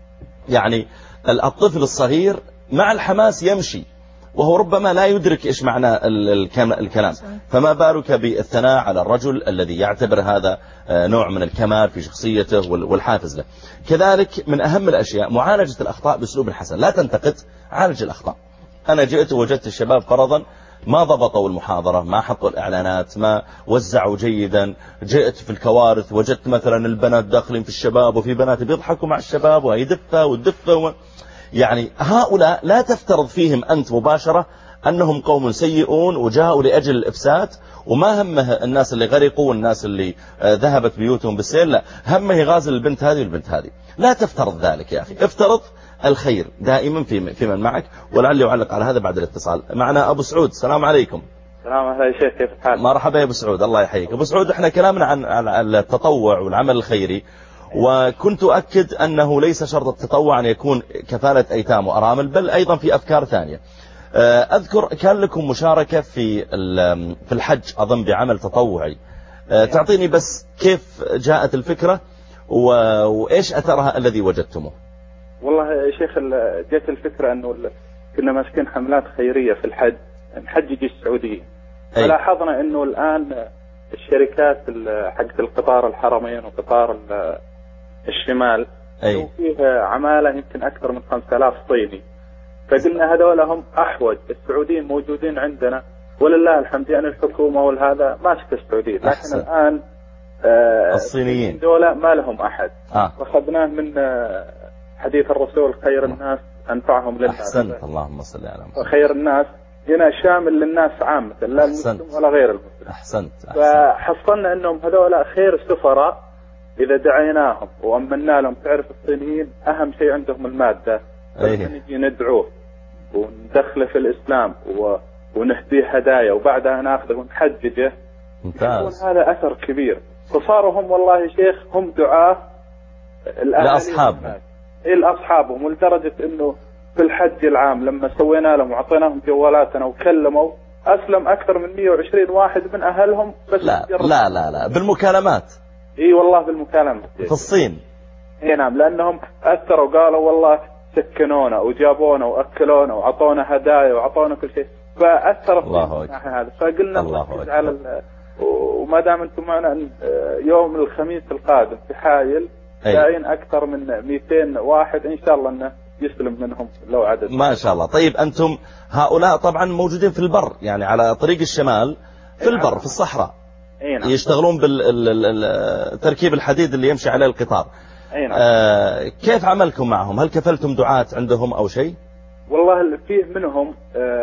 يعني الطفل الصغير مع الحماس يمشي وهو ربما لا يدرك إيش معنى الكلام، فما بالك بالثناء على الرجل الذي يعتبر هذا نوع من الكمال في شخصيته والحافز له. كذلك من أهم الأشياء معالجة الأخطاء بأسلوب حسن. لا تنتقد، عالج الأخطاء. أنا جئت ووجدت الشباب فرضا ما ضبطوا المحاضرة، ما حطوا الإعلانات، ما وزعوا جيدا، جئت في الكوارث وجدت مثلا البنات داخلين في الشباب وفي بنات بيضحكوا مع الشباب وهي دفة والدفة و... يعني هؤلاء لا تفترض فيهم أنت مباشرة أنهم قوم سيئون وجاءوا لأجل الإفساد وما همه الناس اللي غرقوا والناس اللي ذهبت بيوتهم بالسيل، لا همه يغازل البنت هذه والبنت هذه. لا تفترض ذلك يا أخي، افترض الخير دائما في في من معك. ولعلي أعلق على هذا بعد الاتصال. معنا أبو سعود. السلام عليكم. السلام عليكم يا شيخ، كيف الحال؟ مرحبا يا أبو سعود، الله يحييك. أبو سعود احنا كلامنا عن التطوع والعمل الخيري، وكنت أؤكد أنه ليس شرط التطوع أن يكون كفالة أيتام وأرامل، بل أيضا في أفكار ثانية. أذكر كان لكم مشاركة في في الحج أظن بعمل تطوعي، تعطيني بس كيف جاءت الفكرة وإيش أثرها الذي وجدتمه؟ والله يا شيخ جاءت الفكرة أنه كنا ماسكين حملات خيرية في الحج نحجج السعودية، فلاحظنا أنه الآن الشركات حقت القطار الحرمين وقطار الشمال أي. فيه عمالة يمكن أكثر من خمسة آلاف صيني، فقلنا هذول هم أحوج. السعوديين موجودين عندنا ولله الحمد، يعني الحكومة والهذا ماسكة السعوديين، لكن أحسن. الآن آه الصينيين دولة ما لهم أحد، آه. فأخذناه من آه حديث الرسول خير الناس أنفعهم للناس. أحسنت، اللهم صل على محمد. خير الناس هنا شامل للناس عامة، لا المسلم ولا غير المسلم. أحسنت. أحسنت. فحصلنا أنهم هذول خير سفراء إذا دعيناهم وأمنا لهم. تعرف الصينيين أهم شيء عندهم المادة، نجي ندعوه وندخله في الإسلام و... ونهديه هدايا وبعدها ناخذه ونحججه. ممتاز. هذا أثر كبير. فصاروا هم والله يا شيخ هم دعاة لأصحابهم، إيه لأصحابهم، ولدرجة إنه في الحج العام لما سوينا لهم وعطيناهم جوالاتنا وكلموا أسلم أكثر من مئة وعشرين واحد من أهلهم. بس لا لا لا لا بالمكالمات. اي والله بالمكالمات في الصين. اي نعم، لانهم اثروا قالوا والله سكنونا وجابونا وأكلونا وعطونا هدايا وعطونا كل شيء، فأثر في هذا. فقلنا نركز على ال... وما دام أنتم معنا يوم الخميس القادم في حايل جايين أكثر من مئتين واحد، إن شاء الله أنه يسلم منهم لو عدد. ما شاء الله. طيب أنتم هؤلاء طبعا موجودين في البر، يعني على طريق الشمال في البر في الصحراء، يشتغلون بالتركيب الحديد اللي يمشي عليه القطار. آه كيف عملكم معهم؟ هل كفلتم دعاة عندهم أو شيء؟ والله فيه منهم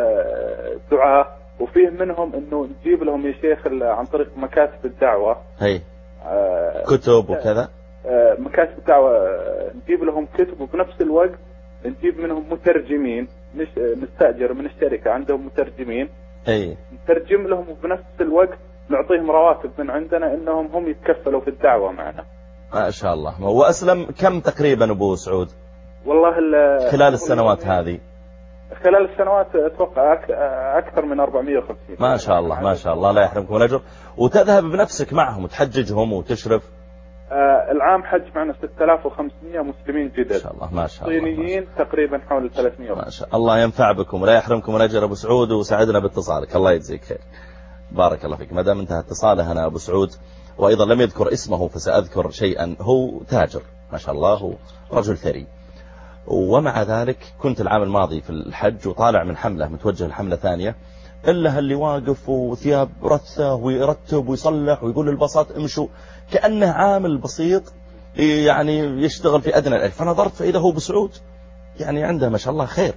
آه دعاة، وفيه منهم انه نجيب لهم يا شيخ عن طريق مكاتب الدعوة هي آه كتب وكذا. آه مكاتب الدعوة نجيب لهم كتب، وبنفس الوقت نجيب منهم مترجمين، نستأجر من الشركة عندهم مترجمين، اي نترجم لهم، وبنفس الوقت نعطيهم رواتب من عندنا انهم هم يتكفلوا في الدعوة معنا. ما شاء الله. وأسلم كم تقريبا أبو سعود والله خلال السنوات هذه؟ خلال السنوات أتوقع أكثر من أربعمئة وخمسين. ما شاء الله ما شاء الله، لا يحرمكم الأجر. وتذهب بنفسك معهم وتحججهم وتشرف؟ آه العام حج معنا ستة آلاف وخمسمئة مسلمين جدد. ما شاء الله ما شاء الله. صينيين تقريبا حول ثلاثمئة. ما شاء الله. ينفع بكم ولا يحرمكم الأجر أبو سعود، وسعدنا باتصالك، الله يجزيك خير. بارك الله فيك. ما دام انتهى اتصاله أنا أبو سعود، وأيضا لم يذكر اسمه فسأذكر شيئا، هو تاجر ما شاء الله، هو رجل ثري، ومع ذلك كنت العام الماضي في الحج وطالع من حملة متوجه لحملة ثانية، إلا اللي واقف وثياب رثة ويرتب ويصلح ويقول للبساط امشوا، كأنه عامل بسيط يعني يشتغل في أدنى الأجر. فنظرت فإذا هو بسعود يعني عنده ما شاء الله خير،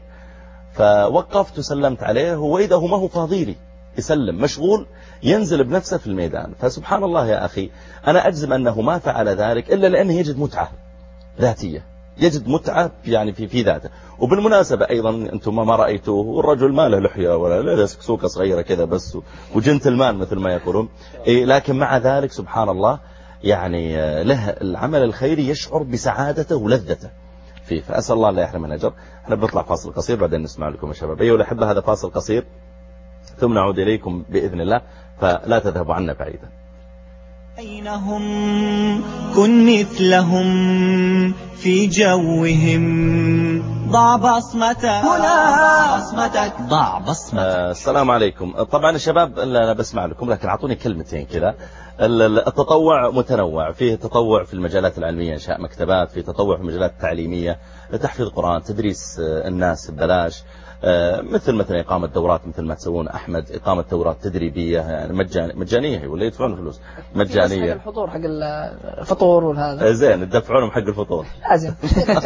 فوقفت وسلمت عليه، وإذا هو ما هو فاضيلي يسلم، مشغول ينزل بنفسه في الميدان. فسبحان الله يا أخي، أنا أجزم أنه ما فعل ذلك إلا لأنه يجد متعة ذاتية، يجد متعة يعني في في ذاته. وبالمناسبة أيضا أنتم ما رأيتوه، الرجل ما له لحية ولا له سكسوكة صغيرة كذا بس، وجنتلمان مثل ما يقولون، لكن مع ذلك سبحان الله يعني له العمل الخيري يشعر بسعادته ولذته فيه. فأسأل الله لا يحرمنا الأجر. احنا بنطلع فاصل قصير بعدين نسمع لكم يا شباب. أيها الأحبة هذا فاصل قصير ثم نعود إليكم بإذن الله، فلا تذهبوا عنا بعيدا. أين هم؟ كن مثلهم في جوهم، ضع بصمتك هنا، بصمتك ضع بصمتك. آه السلام عليكم. طبعا الشباب أنا بسمع لكم، لكن أعطوني كلمتين كذا. التطوع متنوع، فيه تطوع في المجالات العلمية، إنشاء مكتبات، فيه تطوع في المجالات التعليمية، تحفيظ قرآن، تدريس الناس ببلاش، مثل مثلا إقامة دورات مثل ما تسوون أحمد، إقامة دورات تدريبية يعني مجان مجانية ولا يدفعون فلوس مجانية. الفطور حق الفطور والهذا زين تدفعونهم حق الفطور لازم.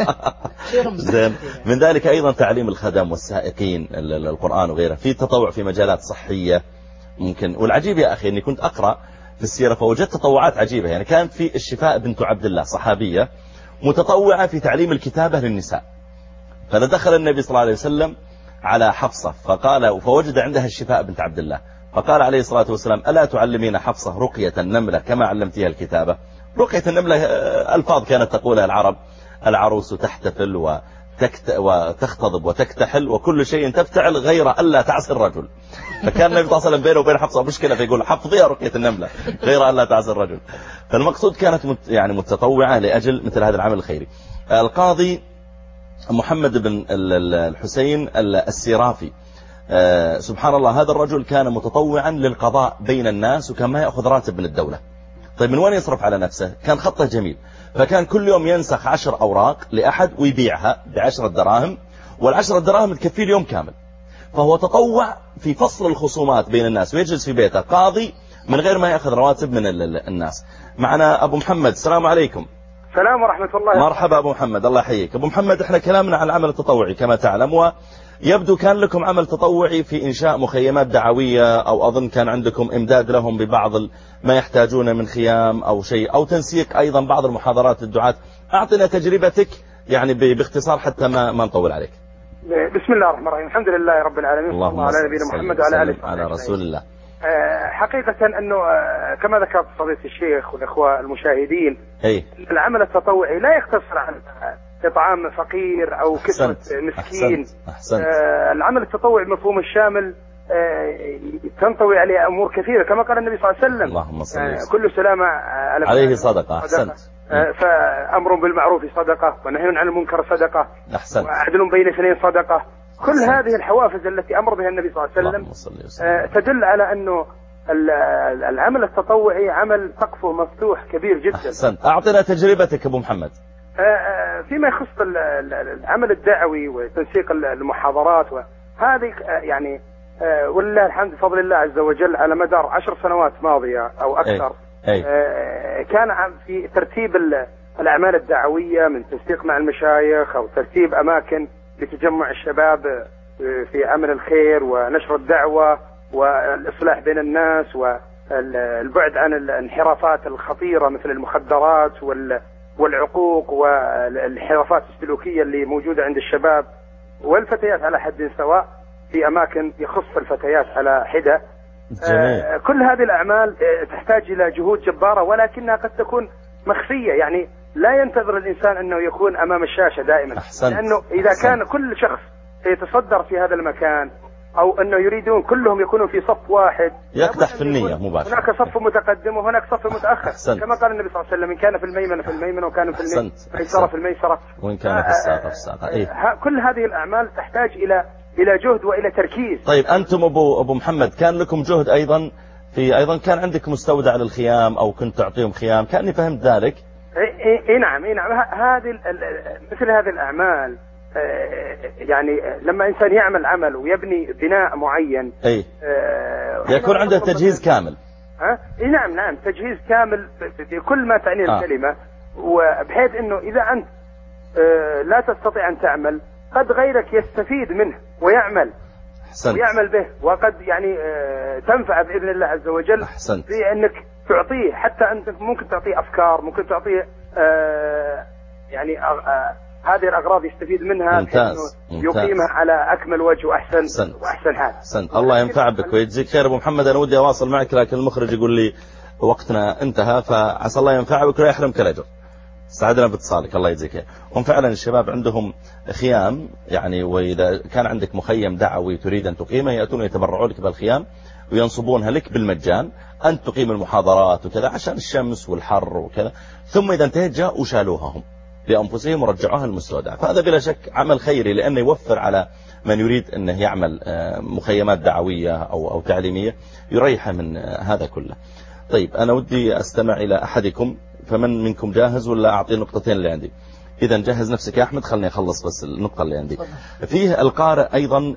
زين. من ذلك أيضا تعليم الخدم والسائقين القرآن وغيره. في تطوع في مجالات صحية ممكن. والعجيب يا أخي أني كنت أقرأ في السيرة فوجدت تطوعات عجيبة. يعني كانت في الشفاء بنت عبد الله صحابية متطوعة في تعليم الكتابة للنساء، فدخل النبي صلى الله عليه وسلم على حفصة فقال، فوجد عندها الشفاء بنت عبد الله، فقال عليه الصلاة والسلام: ألا تعلمين حفصة رقية النملة كما علمتها الكتابة؟ رقية النملة ألفاظ كانت تقولها العرب: العروس تحتفل وتكت وتختضب وتكتحل وكل شيء تفتعل غير ألا تعصي الرجل. فكان النبي صلى الله عليه وسلم بينه وبين حفصة مشكلة، فيقول: حفظيها رقية النملة غير ألا تعصي الرجل. فالمقصود كانت يعني متطوعة لأجل مثل هذا العمل الخيري. القاضي محمد بن الحسين السيرافي، أه سبحان الله، هذا الرجل كان متطوعا للقضاء بين الناس وكان ما يأخذ راتب من الدولة. طيب من وين يصرف على نفسه؟ كان خطه جميل، فكان كل يوم ينسخ عشر أوراق لأحد ويبيعها بعشرة دراهم، والعشرة دراهم تكفيه اليوم كامل. فهو تطوع في فصل الخصومات بين الناس، ويجلس في بيته قاضي من غير ما يأخذ رواتب من الناس. معنا أبو محمد. السلام عليكم. السلام ورحمة الله. مرحبا أبو محمد، الله يحييك. أبو محمد، احنا كلامنا عن العمل التطوعي كما تعلم، ويبدو كان لكم عمل تطوعي في إنشاء مخيمات دعوية، أو أظن كان عندكم إمداد لهم ببعض ما يحتاجون من خيام أو شيء، أو تنسيق أيضا بعض المحاضرات للدعاة. أعطنا تجربتك يعني باختصار حتى ما ما نطول عليك. بسم الله الرحمن الرحيم. الحمد لله رب العالمين، اللهم صلى الله على نبينا محمد وعلى آله وصحبه على رسول الله. حقيقة أنه كما ذكرت فضيلة الشيخ والإخوة المشاهدين، أي. العمل التطوعي لا يقتصر على إطعام فقير أو كسوة مسكين. أحسنت. أحسنت. آه العمل التطوعي المفهوم الشامل آه تنطوي عليه أمور كثيرة، كما قال النبي صلى الله عليه وسلم: اللهم صل وسلم. آه كل سلامة على عليه صدقة. أحسنت. فأمر بالمعروف صدقة ونهي عن المنكر صدقة أحسن. وعدل بين اثنين صدقة. كل أحسن. هذه الحوافز التي أمر بها النبي صلى الله عليه وسلم تدل على أنه العمل التطوعي عمل سقفه مفتوح كبير جدا. أحسن. أعطنا تجربتك أبو محمد فيما يخص العمل الدعوي وتنسيق المحاضرات، وهذه يعني ولله الحمد بفضل الله عز وجل على مدار عشر سنوات ماضية أو أكثر أي. أي. كان في ترتيب الأعمال الدعوية من تنسيق مع المشايخ أو ترتيب أماكن لتجمع الشباب في عمل الخير ونشر الدعوة والإصلاح بين الناس والبعد عن الانحرافات الخطيرة مثل المخدرات والعقوق والانحرافات السلوكية اللي موجودة عند الشباب والفتيات على حد سواء في أماكن يخص الفتيات على حدة. آه كل هذه الأعمال آه تحتاج إلى جهود جبارة، ولكنها قد تكون مخفية، يعني لا ينتظر الإنسان أنه يكون أمام الشاشة دائما. أحسنت. لأنه إذا أحسنت. كان كل شخص يتصدر في هذا المكان أو أنه يريدون كلهم يكونوا في صف واحد يقدح في النية مباشرة. هناك صف متقدم وهناك صف متأخر. أحسنت. كما قال النبي صلى الله عليه وسلم: إن كان في الميمنة في الميمنة وكان في الميسرة في الميسرة وإن كان في الساقة في الساقة. إيه؟ كل هذه الأعمال تحتاج إلى إلى جهد وإلى تركيز. طيب أنتم أبو أبو محمد كان لكم جهد أيضا في أيضا كان عندك مستودع للخيام أو كنت تعطيهم خيام، كأني فهمت ذلك. إيه, إيه نعم إيه نعم هذه مثل هذه الأعمال يعني لما إنسان يعمل عمل ويبني بناء معين أي يكون عنده تجهيز كامل. ها إيه نعم نعم تجهيز كامل بكل ما تعنيه آه. الكلمة، وبحيث إنه إذا أنت لا تستطيع أن تعمل قد غيرك يستفيد منه ويعمل أحسنت. ويعمل به، وقد يعني تنفع بإذن الله عز وجل أحسنت. في أنك تعطيه، حتى أنت ممكن تعطيه أفكار، ممكن تعطيه يعني هذه الأغراض يستفيد منها، ممتاز. يقيمها على أكمل وجه وأحسن أحسنت. وأحسن حال. أحسنت. الله ينفع بك ويجزيك خير أبو محمد. أنا ودي أواصل معك لكن المخرج يقول لي وقتنا انتهى، فعسى الله ينفع بك ولا يحرمك الأجر. سعدنا باتصالك، الله يجزيك خير. هم فعلا الشباب عندهم خيام يعني، وإذا كان عندك مخيم دعوي تريد أن تقيمه يأتون يتبرعون لك بالخيام وينصبونها لك بالمجان، أن تقيم المحاضرات وكذا عشان الشمس والحر وكذا، ثم إذا انتهت جاء وشالوها هم لأنفسهم ورجعوها المستودع. فهذا بلا شك عمل خيري، لأنه يوفر على من يريد أنه يعمل مخيمات دعوية أو أو تعليمية يريح من هذا كله. طيب أنا ودي أستمع إلى أحدكم، فمن منكم جاهز ولا أعطي النقطتين اللي عندي؟ إذا جهز نفسك يا أحمد، خلني أخلص بس النقطة اللي عندي. فيه القارئ أيضا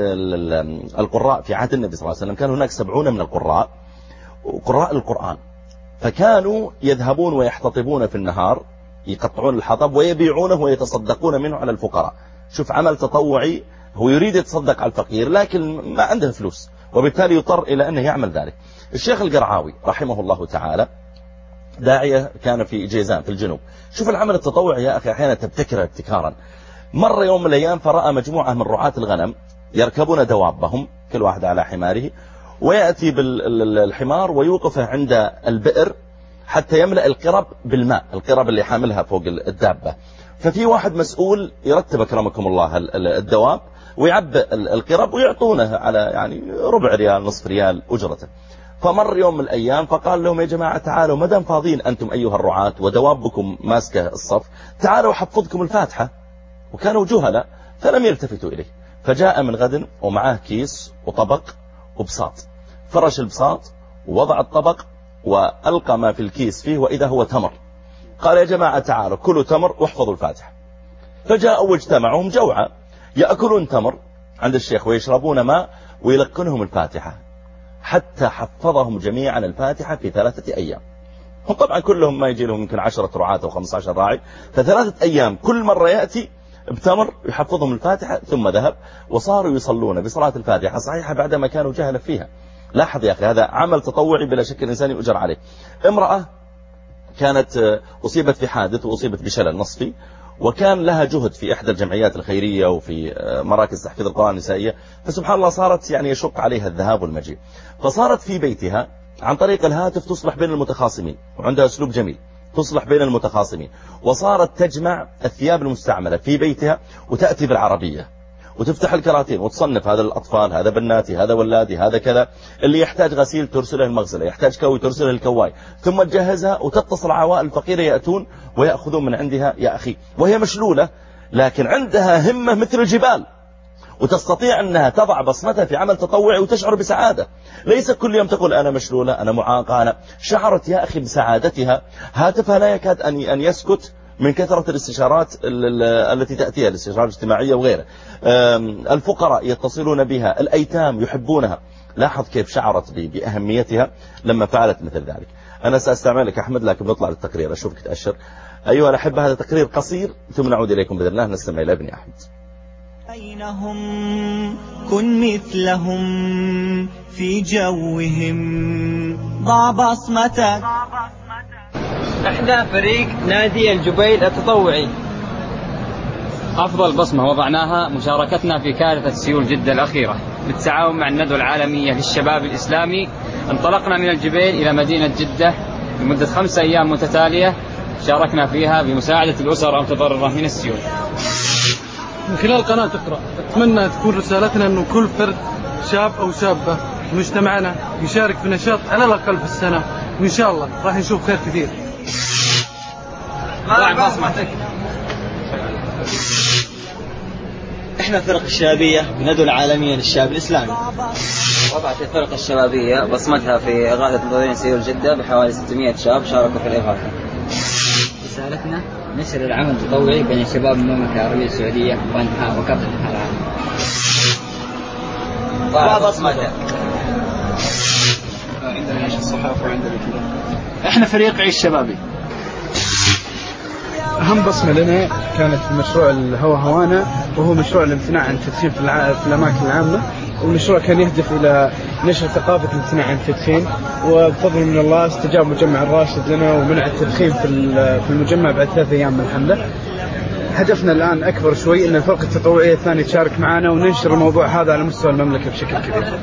القراء في عهد النبي صلى الله عليه وسلم كان هناك سبعون من القراء قراء القرآن، فكانوا يذهبون ويحتطبون في النهار يقطعون الحطب ويبيعونه ويتصدقون منه على الفقراء. شوف عمل تطوعي، هو يريد يتصدق على الفقير لكن ما عنده فلوس، وبالتالي يضطر إلى أنه يعمل ذلك. الشيخ القرعاوي رحمه الله تعالى داعية كان في جيزان في الجنوب. شوف العمل التطوعي يا أخي أحيانا تبتكر ابتكارا. مر يوم من الأيام فرأى مجموعة من رعاة الغنم يركبون دوابهم كل واحد على حماره، ويأتي بالحمار ويوقفه عند البئر حتى يملأ القرب بالماء، القرب اللي حاملها فوق الدابة. ففي واحد مسؤول يرتب أكرمكم الله الدواب ويعبئ القرب ويعطونه على يعني ربع ريال نصف ريال أجرته. فمر يوم من الأيام فقال لهم: يا جماعة تعالوا مدام فاضين أنتم أيها الرعاة ودوابكم ماسكة الصف، تعالوا حفظكم الفاتحة. وكانوا جهلاء فلم يلتفتوا إليه. فجاء من غد ومعاه كيس وطبق وبساط، فرش البساط ووضع الطبق وألقى ما في الكيس فيه، وإذا هو تمر. قال: يا جماعة تعالوا كلوا تمر واحفظوا الفاتحة. فجاءوا واجتمعوا جوعا يأكلون تمر عند الشيخ ويشربون ماء ويلقنهم الفاتحة، حتى حفظهم جميعا الفاتحة في ثلاثة أيام. هم طبعا كلهم ما يجي لهم يمكن عشرة رعاة أو خمسة عشر راعي، فثلاثة أيام كل مرة يأتي بتمر يحفظهم الفاتحة، ثم ذهب وصاروا يصلون بصلاة الفاتحة صحيحة بعدما كانوا جهلا فيها. لاحظ يا أخي هذا عمل تطوعي بلا شك الإنسان يؤجر عليه. امرأة كانت أصيبت في حادث وأصيبت بشلل نصفي، وكان لها جهد في إحدى الجمعيات الخيرية وفي مراكز تحفيظ القرآن النسائية، فسبحان الله صارت يعني يشق عليها الذهاب والمجيء، فصارت في بيتها عن طريق الهاتف تصلح بين المتخاصمين، وعندها أسلوب جميل تصلح بين المتخاصمين، وصارت تجمع الثياب المستعملة في بيتها وتأتي بالعربية وتفتح الكراتين وتصنف هذا الأطفال، هذا بناتي، هذا ولادي، هذا كذا. اللي يحتاج غسيل ترسله المغسلة، يحتاج كوي ترسله الكواي، ثم تجهزها وتتصل عوائل فقيرة يأتون ويأخذون من عندها يا أخي، وهي مشلولة لكن عندها همة مثل الجبال، وتستطيع أنها تضع بصمتها في عمل تطوعي وتشعر بسعادة. ليس كل يوم تقول أنا مشلولة، أنا معاقة، أنا شعرت يا أخي بسعادتها، هاتفها لا يكاد أن يسكت من كثرة الاستشارات التي تأتيها، الاستشارات الاجتماعية وغيره. الفقراء يتصلون بها، الأيتام يحبونها. لاحظ كيف شعرت بأهميتها لما فعلت مثل ذلك. أنا سأستعملك أحمد لكن نطلع للتقرير، أشوفك تأشر. أيها الأحبة، هذا تقرير قصير ثم نعود إليكم بإذن الله. نستمع إلى ابن أحمد. أين هم كن مثلهم في جوهم ضع بصمتك. احنا فريق نادي الجبيل التطوعي. أفضل بصمة وضعناها مشاركتنا في كارثة سيول جدة الأخيرة بالتعاون مع الندوة العالمية للشباب الإسلامي. انطلقنا من الجبيل إلى مدينة جدة لمدة خمسة أيام متتالية، شاركنا فيها بمساعدة الأسر المتضررة من السيول. من خلال قناة اقرأ أتمنى تكون رسالتنا أنه كل فرد شاب أو شابة في مجتمعنا يشارك في نشاط على الأقل في السنة، وإن شاء الله راح نشوف خير كثير. ضع بصمتك. احنا فرق الشبابية بندوة العالمية للشباب الإسلامي. وضعت الفرق الشبابية بصمتها في إغاثة متضررين سيول جدة بحوالي ستمائة شاب شاركوا في الإغاثة. رسالتنا نشر العمل التطوعي بين شباب المملكة العربية السعودية وأنحاء وكافة أنحاء العالم. ضع بصمتك. عندنا عيش الصحافة وعندنا كذا. احنا فريق عيش شبابي. أهم بصمة لنا كانت في مشروع الهوا هوانا، وهو مشروع الامتناع عن التدخين في, الع... في الأماكن العامة. والمشروع كان يهدف إلى نشر ثقافة الامتناع عن التدخين، وبفضل من الله استجاب مجمع الراشد لنا ومنع التدخين في في المجمع بعد ثلاث أيام من الحملة. هدفنا الآن أكبر شوي أن الفرق التطوعية الثانية تشارك معنا وننشر الموضوع هذا على مستوى المملكة بشكل كبير.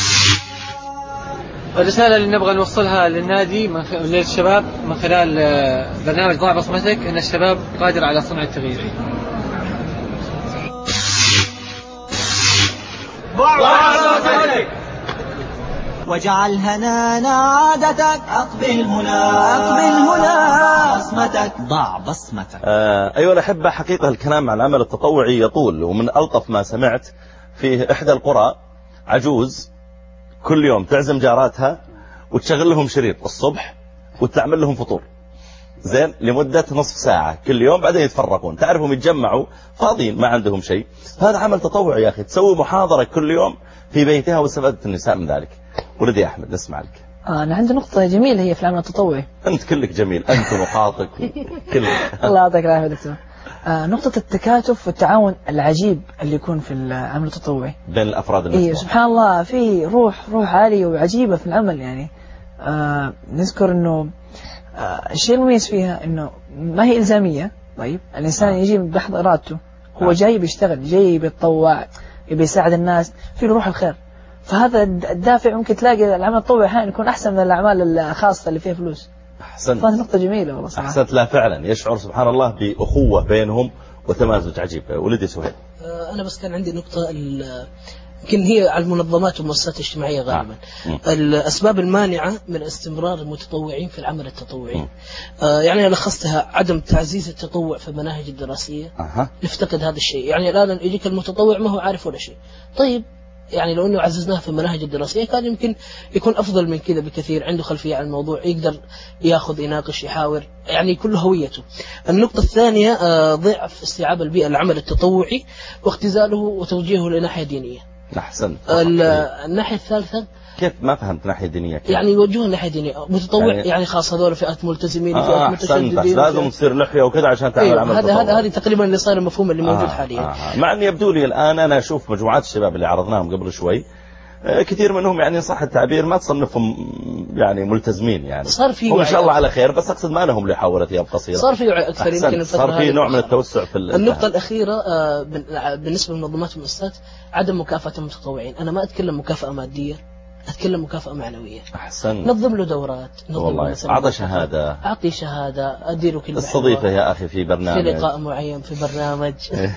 الرسالة اللي نبغى نوصلها للنادي من خ... للشباب من خلال برنامج ضع بصمتك أن الشباب قادر على صنع التغيير. ضع بصمتك. واجعل هنانا عادتك. أقبل هنا أقبل هنا بصمتك. ضع بصمتك. آه أيها الأحبة، حقيقة الكلام عن العمل التطوعي يطول، ومن ألطف ما سمعت في إحدى القرى عجوز كل يوم تعزم جاراتها وتشغل لهم شريط الصبح وتعمل لهم فطور زين لمدة نصف ساعة كل يوم، بعدين يتفرقون. تعرفهم يتجمعوا فاضيين ما عندهم شيء. هذا عمل تطوعي يا أخي. تسوي محاضرة كل يوم في بيتها واستفادت النساء من ذلك. ولدي يا أحمد نسمع لك. أنا عندي نقطة جميلة هي في العمل التطوعي. أنت كلك جميل، أنت ونقاطك كلك. الله يعطيك العافية دكتور. آه نقطة التكاتف والتعاون العجيب اللي يكون في العمل التطوعي بين الأفراد المسؤولين. إيه سبحان الله، في روح روح عالية وعجيبة في العمل. يعني آه نذكر إنه آه الشيء المميز فيها إنه ما هي إلزامية. طيب الإنسان آه. يجي بحض إرادته، هو آه. جاي بيشتغل، جاي بيتطوع، يبي يساعد الناس، في روح الخير. فهذا الدافع ممكن تلاقي العمل التطوعي أحيانا يكون أحسن من الأعمال الخاصة اللي فيها فلوس. أحسنت. فهذه نقطة جميلة والله صراحة. أحسنت. لا فعلا يشعر سبحان الله بأخوة بينهم وتمازج عجيب. ولدي سهيل. أنا بس كان عندي نقطة يمكن هي على المنظمات والمؤسسات الاجتماعية غالبا. آه. الأسباب المانعة من استمرار المتطوعين في العمل التطوعي. آه يعني لخصتها عدم تعزيز التطوع في المناهج الدراسية. أه. نفتقد هذا الشيء. يعني الآن يجيك المتطوع ما هو عارف ولا شيء. طيب يعني لو أنه عززناه في المناهج الدراسية كان يمكن يكون أفضل من كذا بكثير، عنده خلفية عن الموضوع، يقدر يأخذ يناقش يحاور، يعني كل هويته. النقطة الثانية ضعف استيعاب البيئة العمل التطوعي واختزاله وتوجيهه لناحية دينية. أحسن. الناحية الثالثة كيف ما فهمت ناحية دينية كيف؟ يعني يوجهون ناحية دينية متطوع يعني, يعني خاصة هذول فئات ملتزمين آه فئات متشددين. لازم تصير لحية وكذا عشان تعمل أيوه عمل هذا هذا هذه تقريبا اللي صار المفهوم اللي موجود آه حاليا. آه مع أن يبدو لي الآن أنا أشوف مجموعات الشباب اللي عرضناهم قبل شوي كثير منهم يعني صح التعبير ما تصنفهم يعني ملتزمين، يعني صار في هم إن شاء الله على خير، بس أقصد ما لهم لحاولة ثياب قصيرة. صار في وعي أكثر يمكن. صار في نوع من التوسع في النقطة الأخيرة بالنسبة للمنظمات والمؤسسات عدم مكافأة المتطوعين. أنا ما أتكلم مكافأة مادية، أتكلم مكافأة معنوية. أحسن. نظم له دورات، نظم له مثلا أعطى شهادة، أعطي شهادة، أديره كلمة، استضيفه يا أخي في برنامج، في لقاء معين في برنامج.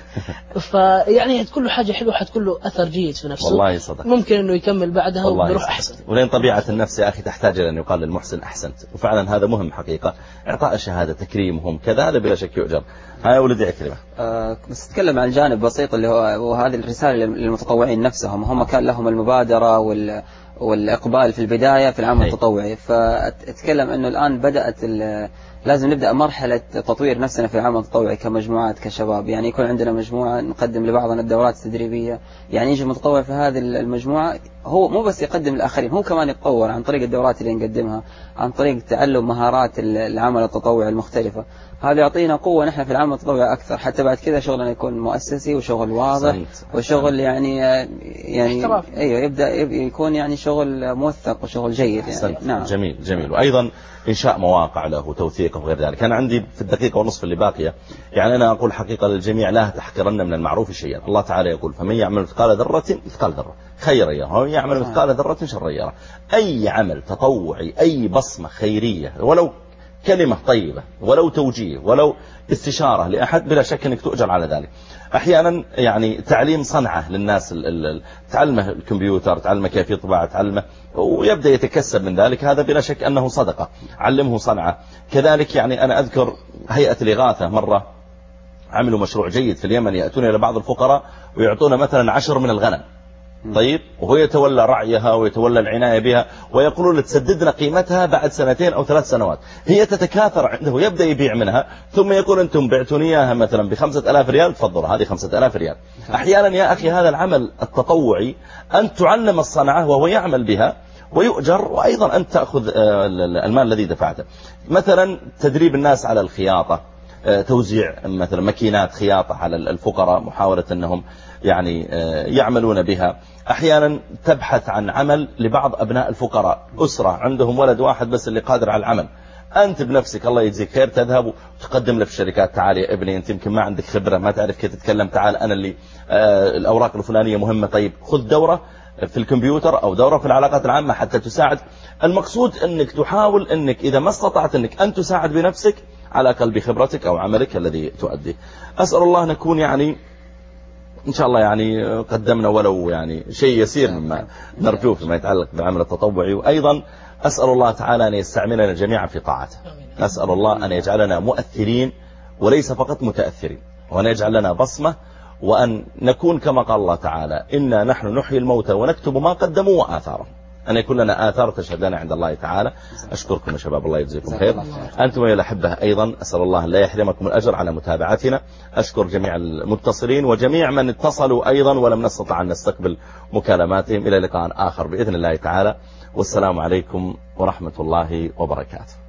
فيعني هتكون له حاجة حلوة، هتكون له أثر جيد في نفسه. والله صدق. ممكن إنه يكمل بعدها وبيروح أحسن. ولين طبيعة النفس يا أخي تحتاج إلى أن يقال للمحسن أحسنت، وفعلا هذا مهم حقيقة. إعطاء شهادة، تكريمهم كذا، هذا بلا شك يؤجر. هاي ولدي عكرمة. أه بس أتكلم عن جانب بسيط اللي هو وهذه الرسالة للمتطوعين نفسهم. هم كان لهم المبادرة وال والإقبال في البداية في العمل التطوعي، فأتكلم أنه الآن بدأت لازم نبدأ مرحلة تطوير نفسنا في العمل التطوعي كمجموعات كشباب. يعني يكون عندنا مجموعة نقدم لبعضنا الدورات التدريبية، يعني يجي متطوع في هذه المجموعة هو مو بس يقدم للآخرين، هو كمان يتطور عن طريق الدورات اللي نقدمها، عن طريق تعلم مهارات العمل التطوعي المختلفة. هذا يعطينا قوة نحن في العمل التطوعي أكثر، حتى بعد كذا شغلنا يكون مؤسسي وشغل واضح وشغل يعني يعني أيوه يبدأ يكون يعني شغل موثق وشغل جيد يعني. نعم. جميل جميل. وأيضا إنشاء مواقع له وتوثيقه وغير ذلك. أنا عندي في الدقيقة ونصف اللي باقية يعني أنا أقول حقيقة للجميع لا تحقرن من المعروف شيئا. الله تعالى يقول فمن يعمل مثقال ذرة مثقال ذرة خيرا يره ومن يعمل مثقال ذرة شرا يره. أي عمل تطوعي، أي بصمة خيرية، ولو كلمة طيبة، ولو توجيه، ولو استشارة لأحد، بلا شك أنك تؤجر على ذلك. أحيانا يعني تعليم صنعة للناس، تعلمه الكمبيوتر، تعلمه كيف يطبع، تعلمه ويبدأ يتكسب من ذلك، هذا بلا شك أنه صدقة. علمه صنعة. كذلك يعني أنا أذكر هيئة الإغاثة مرة عملوا مشروع جيد في اليمن، يأتون إلى بعض الفقراء ويعطون مثلا عشر من الغنم، طيب، وهو يتولى رعيها ويتولى العناية بها، ويقولون تسددنا قيمتها بعد سنتين أو ثلاث سنوات. هي تتكاثر عنده، يبدأ يبيع منها، ثم يقول أنتم بعتوني إياها مثلا بخمسة ألاف ريال، تفضلوا هذه خمسة ألاف ريال. أحيانا يا أخي هذا العمل التطوعي أن تعلم الصنعة وهو يعمل بها ويؤجر، وأيضا أن تأخذ المال الذي دفعته. مثلا تدريب الناس على الخياطة، توزيع مثلا ماكينات خياطة على الفقراء، محاولة أنهم يعني يعملون بها. أحيانا تبحث عن عمل لبعض أبناء الفقراء، أسرة عندهم ولد واحد بس اللي قادر على العمل، أنت بنفسك الله يجزيك خير تذهب وتقدم له في الشركات، تعال يا ابني أنت يمكن ما عندك خبرة، ما تعرف كيف تتكلم، تعال أنا اللي آه الأوراق الفلانية مهمة، طيب خذ دورة في الكمبيوتر أو دورة في العلاقات العامة حتى تساعد. المقصود أنك تحاول أنك إذا ما استطعت أنك أن تساعد بنفسك على الأقل بخبرتك أو عملك الذي تؤديه. أسأل الله نكون يعني إن شاء الله يعني قدمنا ولو يعني شيء يسير مما نرجوه فيما يتعلق بالعمل التطوعي. وأيضا أسأل الله تعالى أن يستعملنا جميعا في طاعته. أسأل الله أن يجعلنا مؤثرين وليس فقط متأثرين، وأن يجعل لنا بصمة، وأن نكون كما قال الله تعالى إنا نحن نحيي الموتى ونكتب ما قدموا وآثارهم، أن يكون لنا آثار تشهد لنا عند الله تعالى. أشكركم يا شباب، الله يجزيكم خير. أنتم يا الأحبة أيضا أسأل الله لا يحرمكم الأجر على متابعتنا. أشكر جميع المتصلين وجميع من اتصلوا أيضا ولم نستطع أن نستقبل مكالماتهم. إلى لقاء آخر بإذن الله تعالى، والسلام عليكم ورحمة الله وبركاته.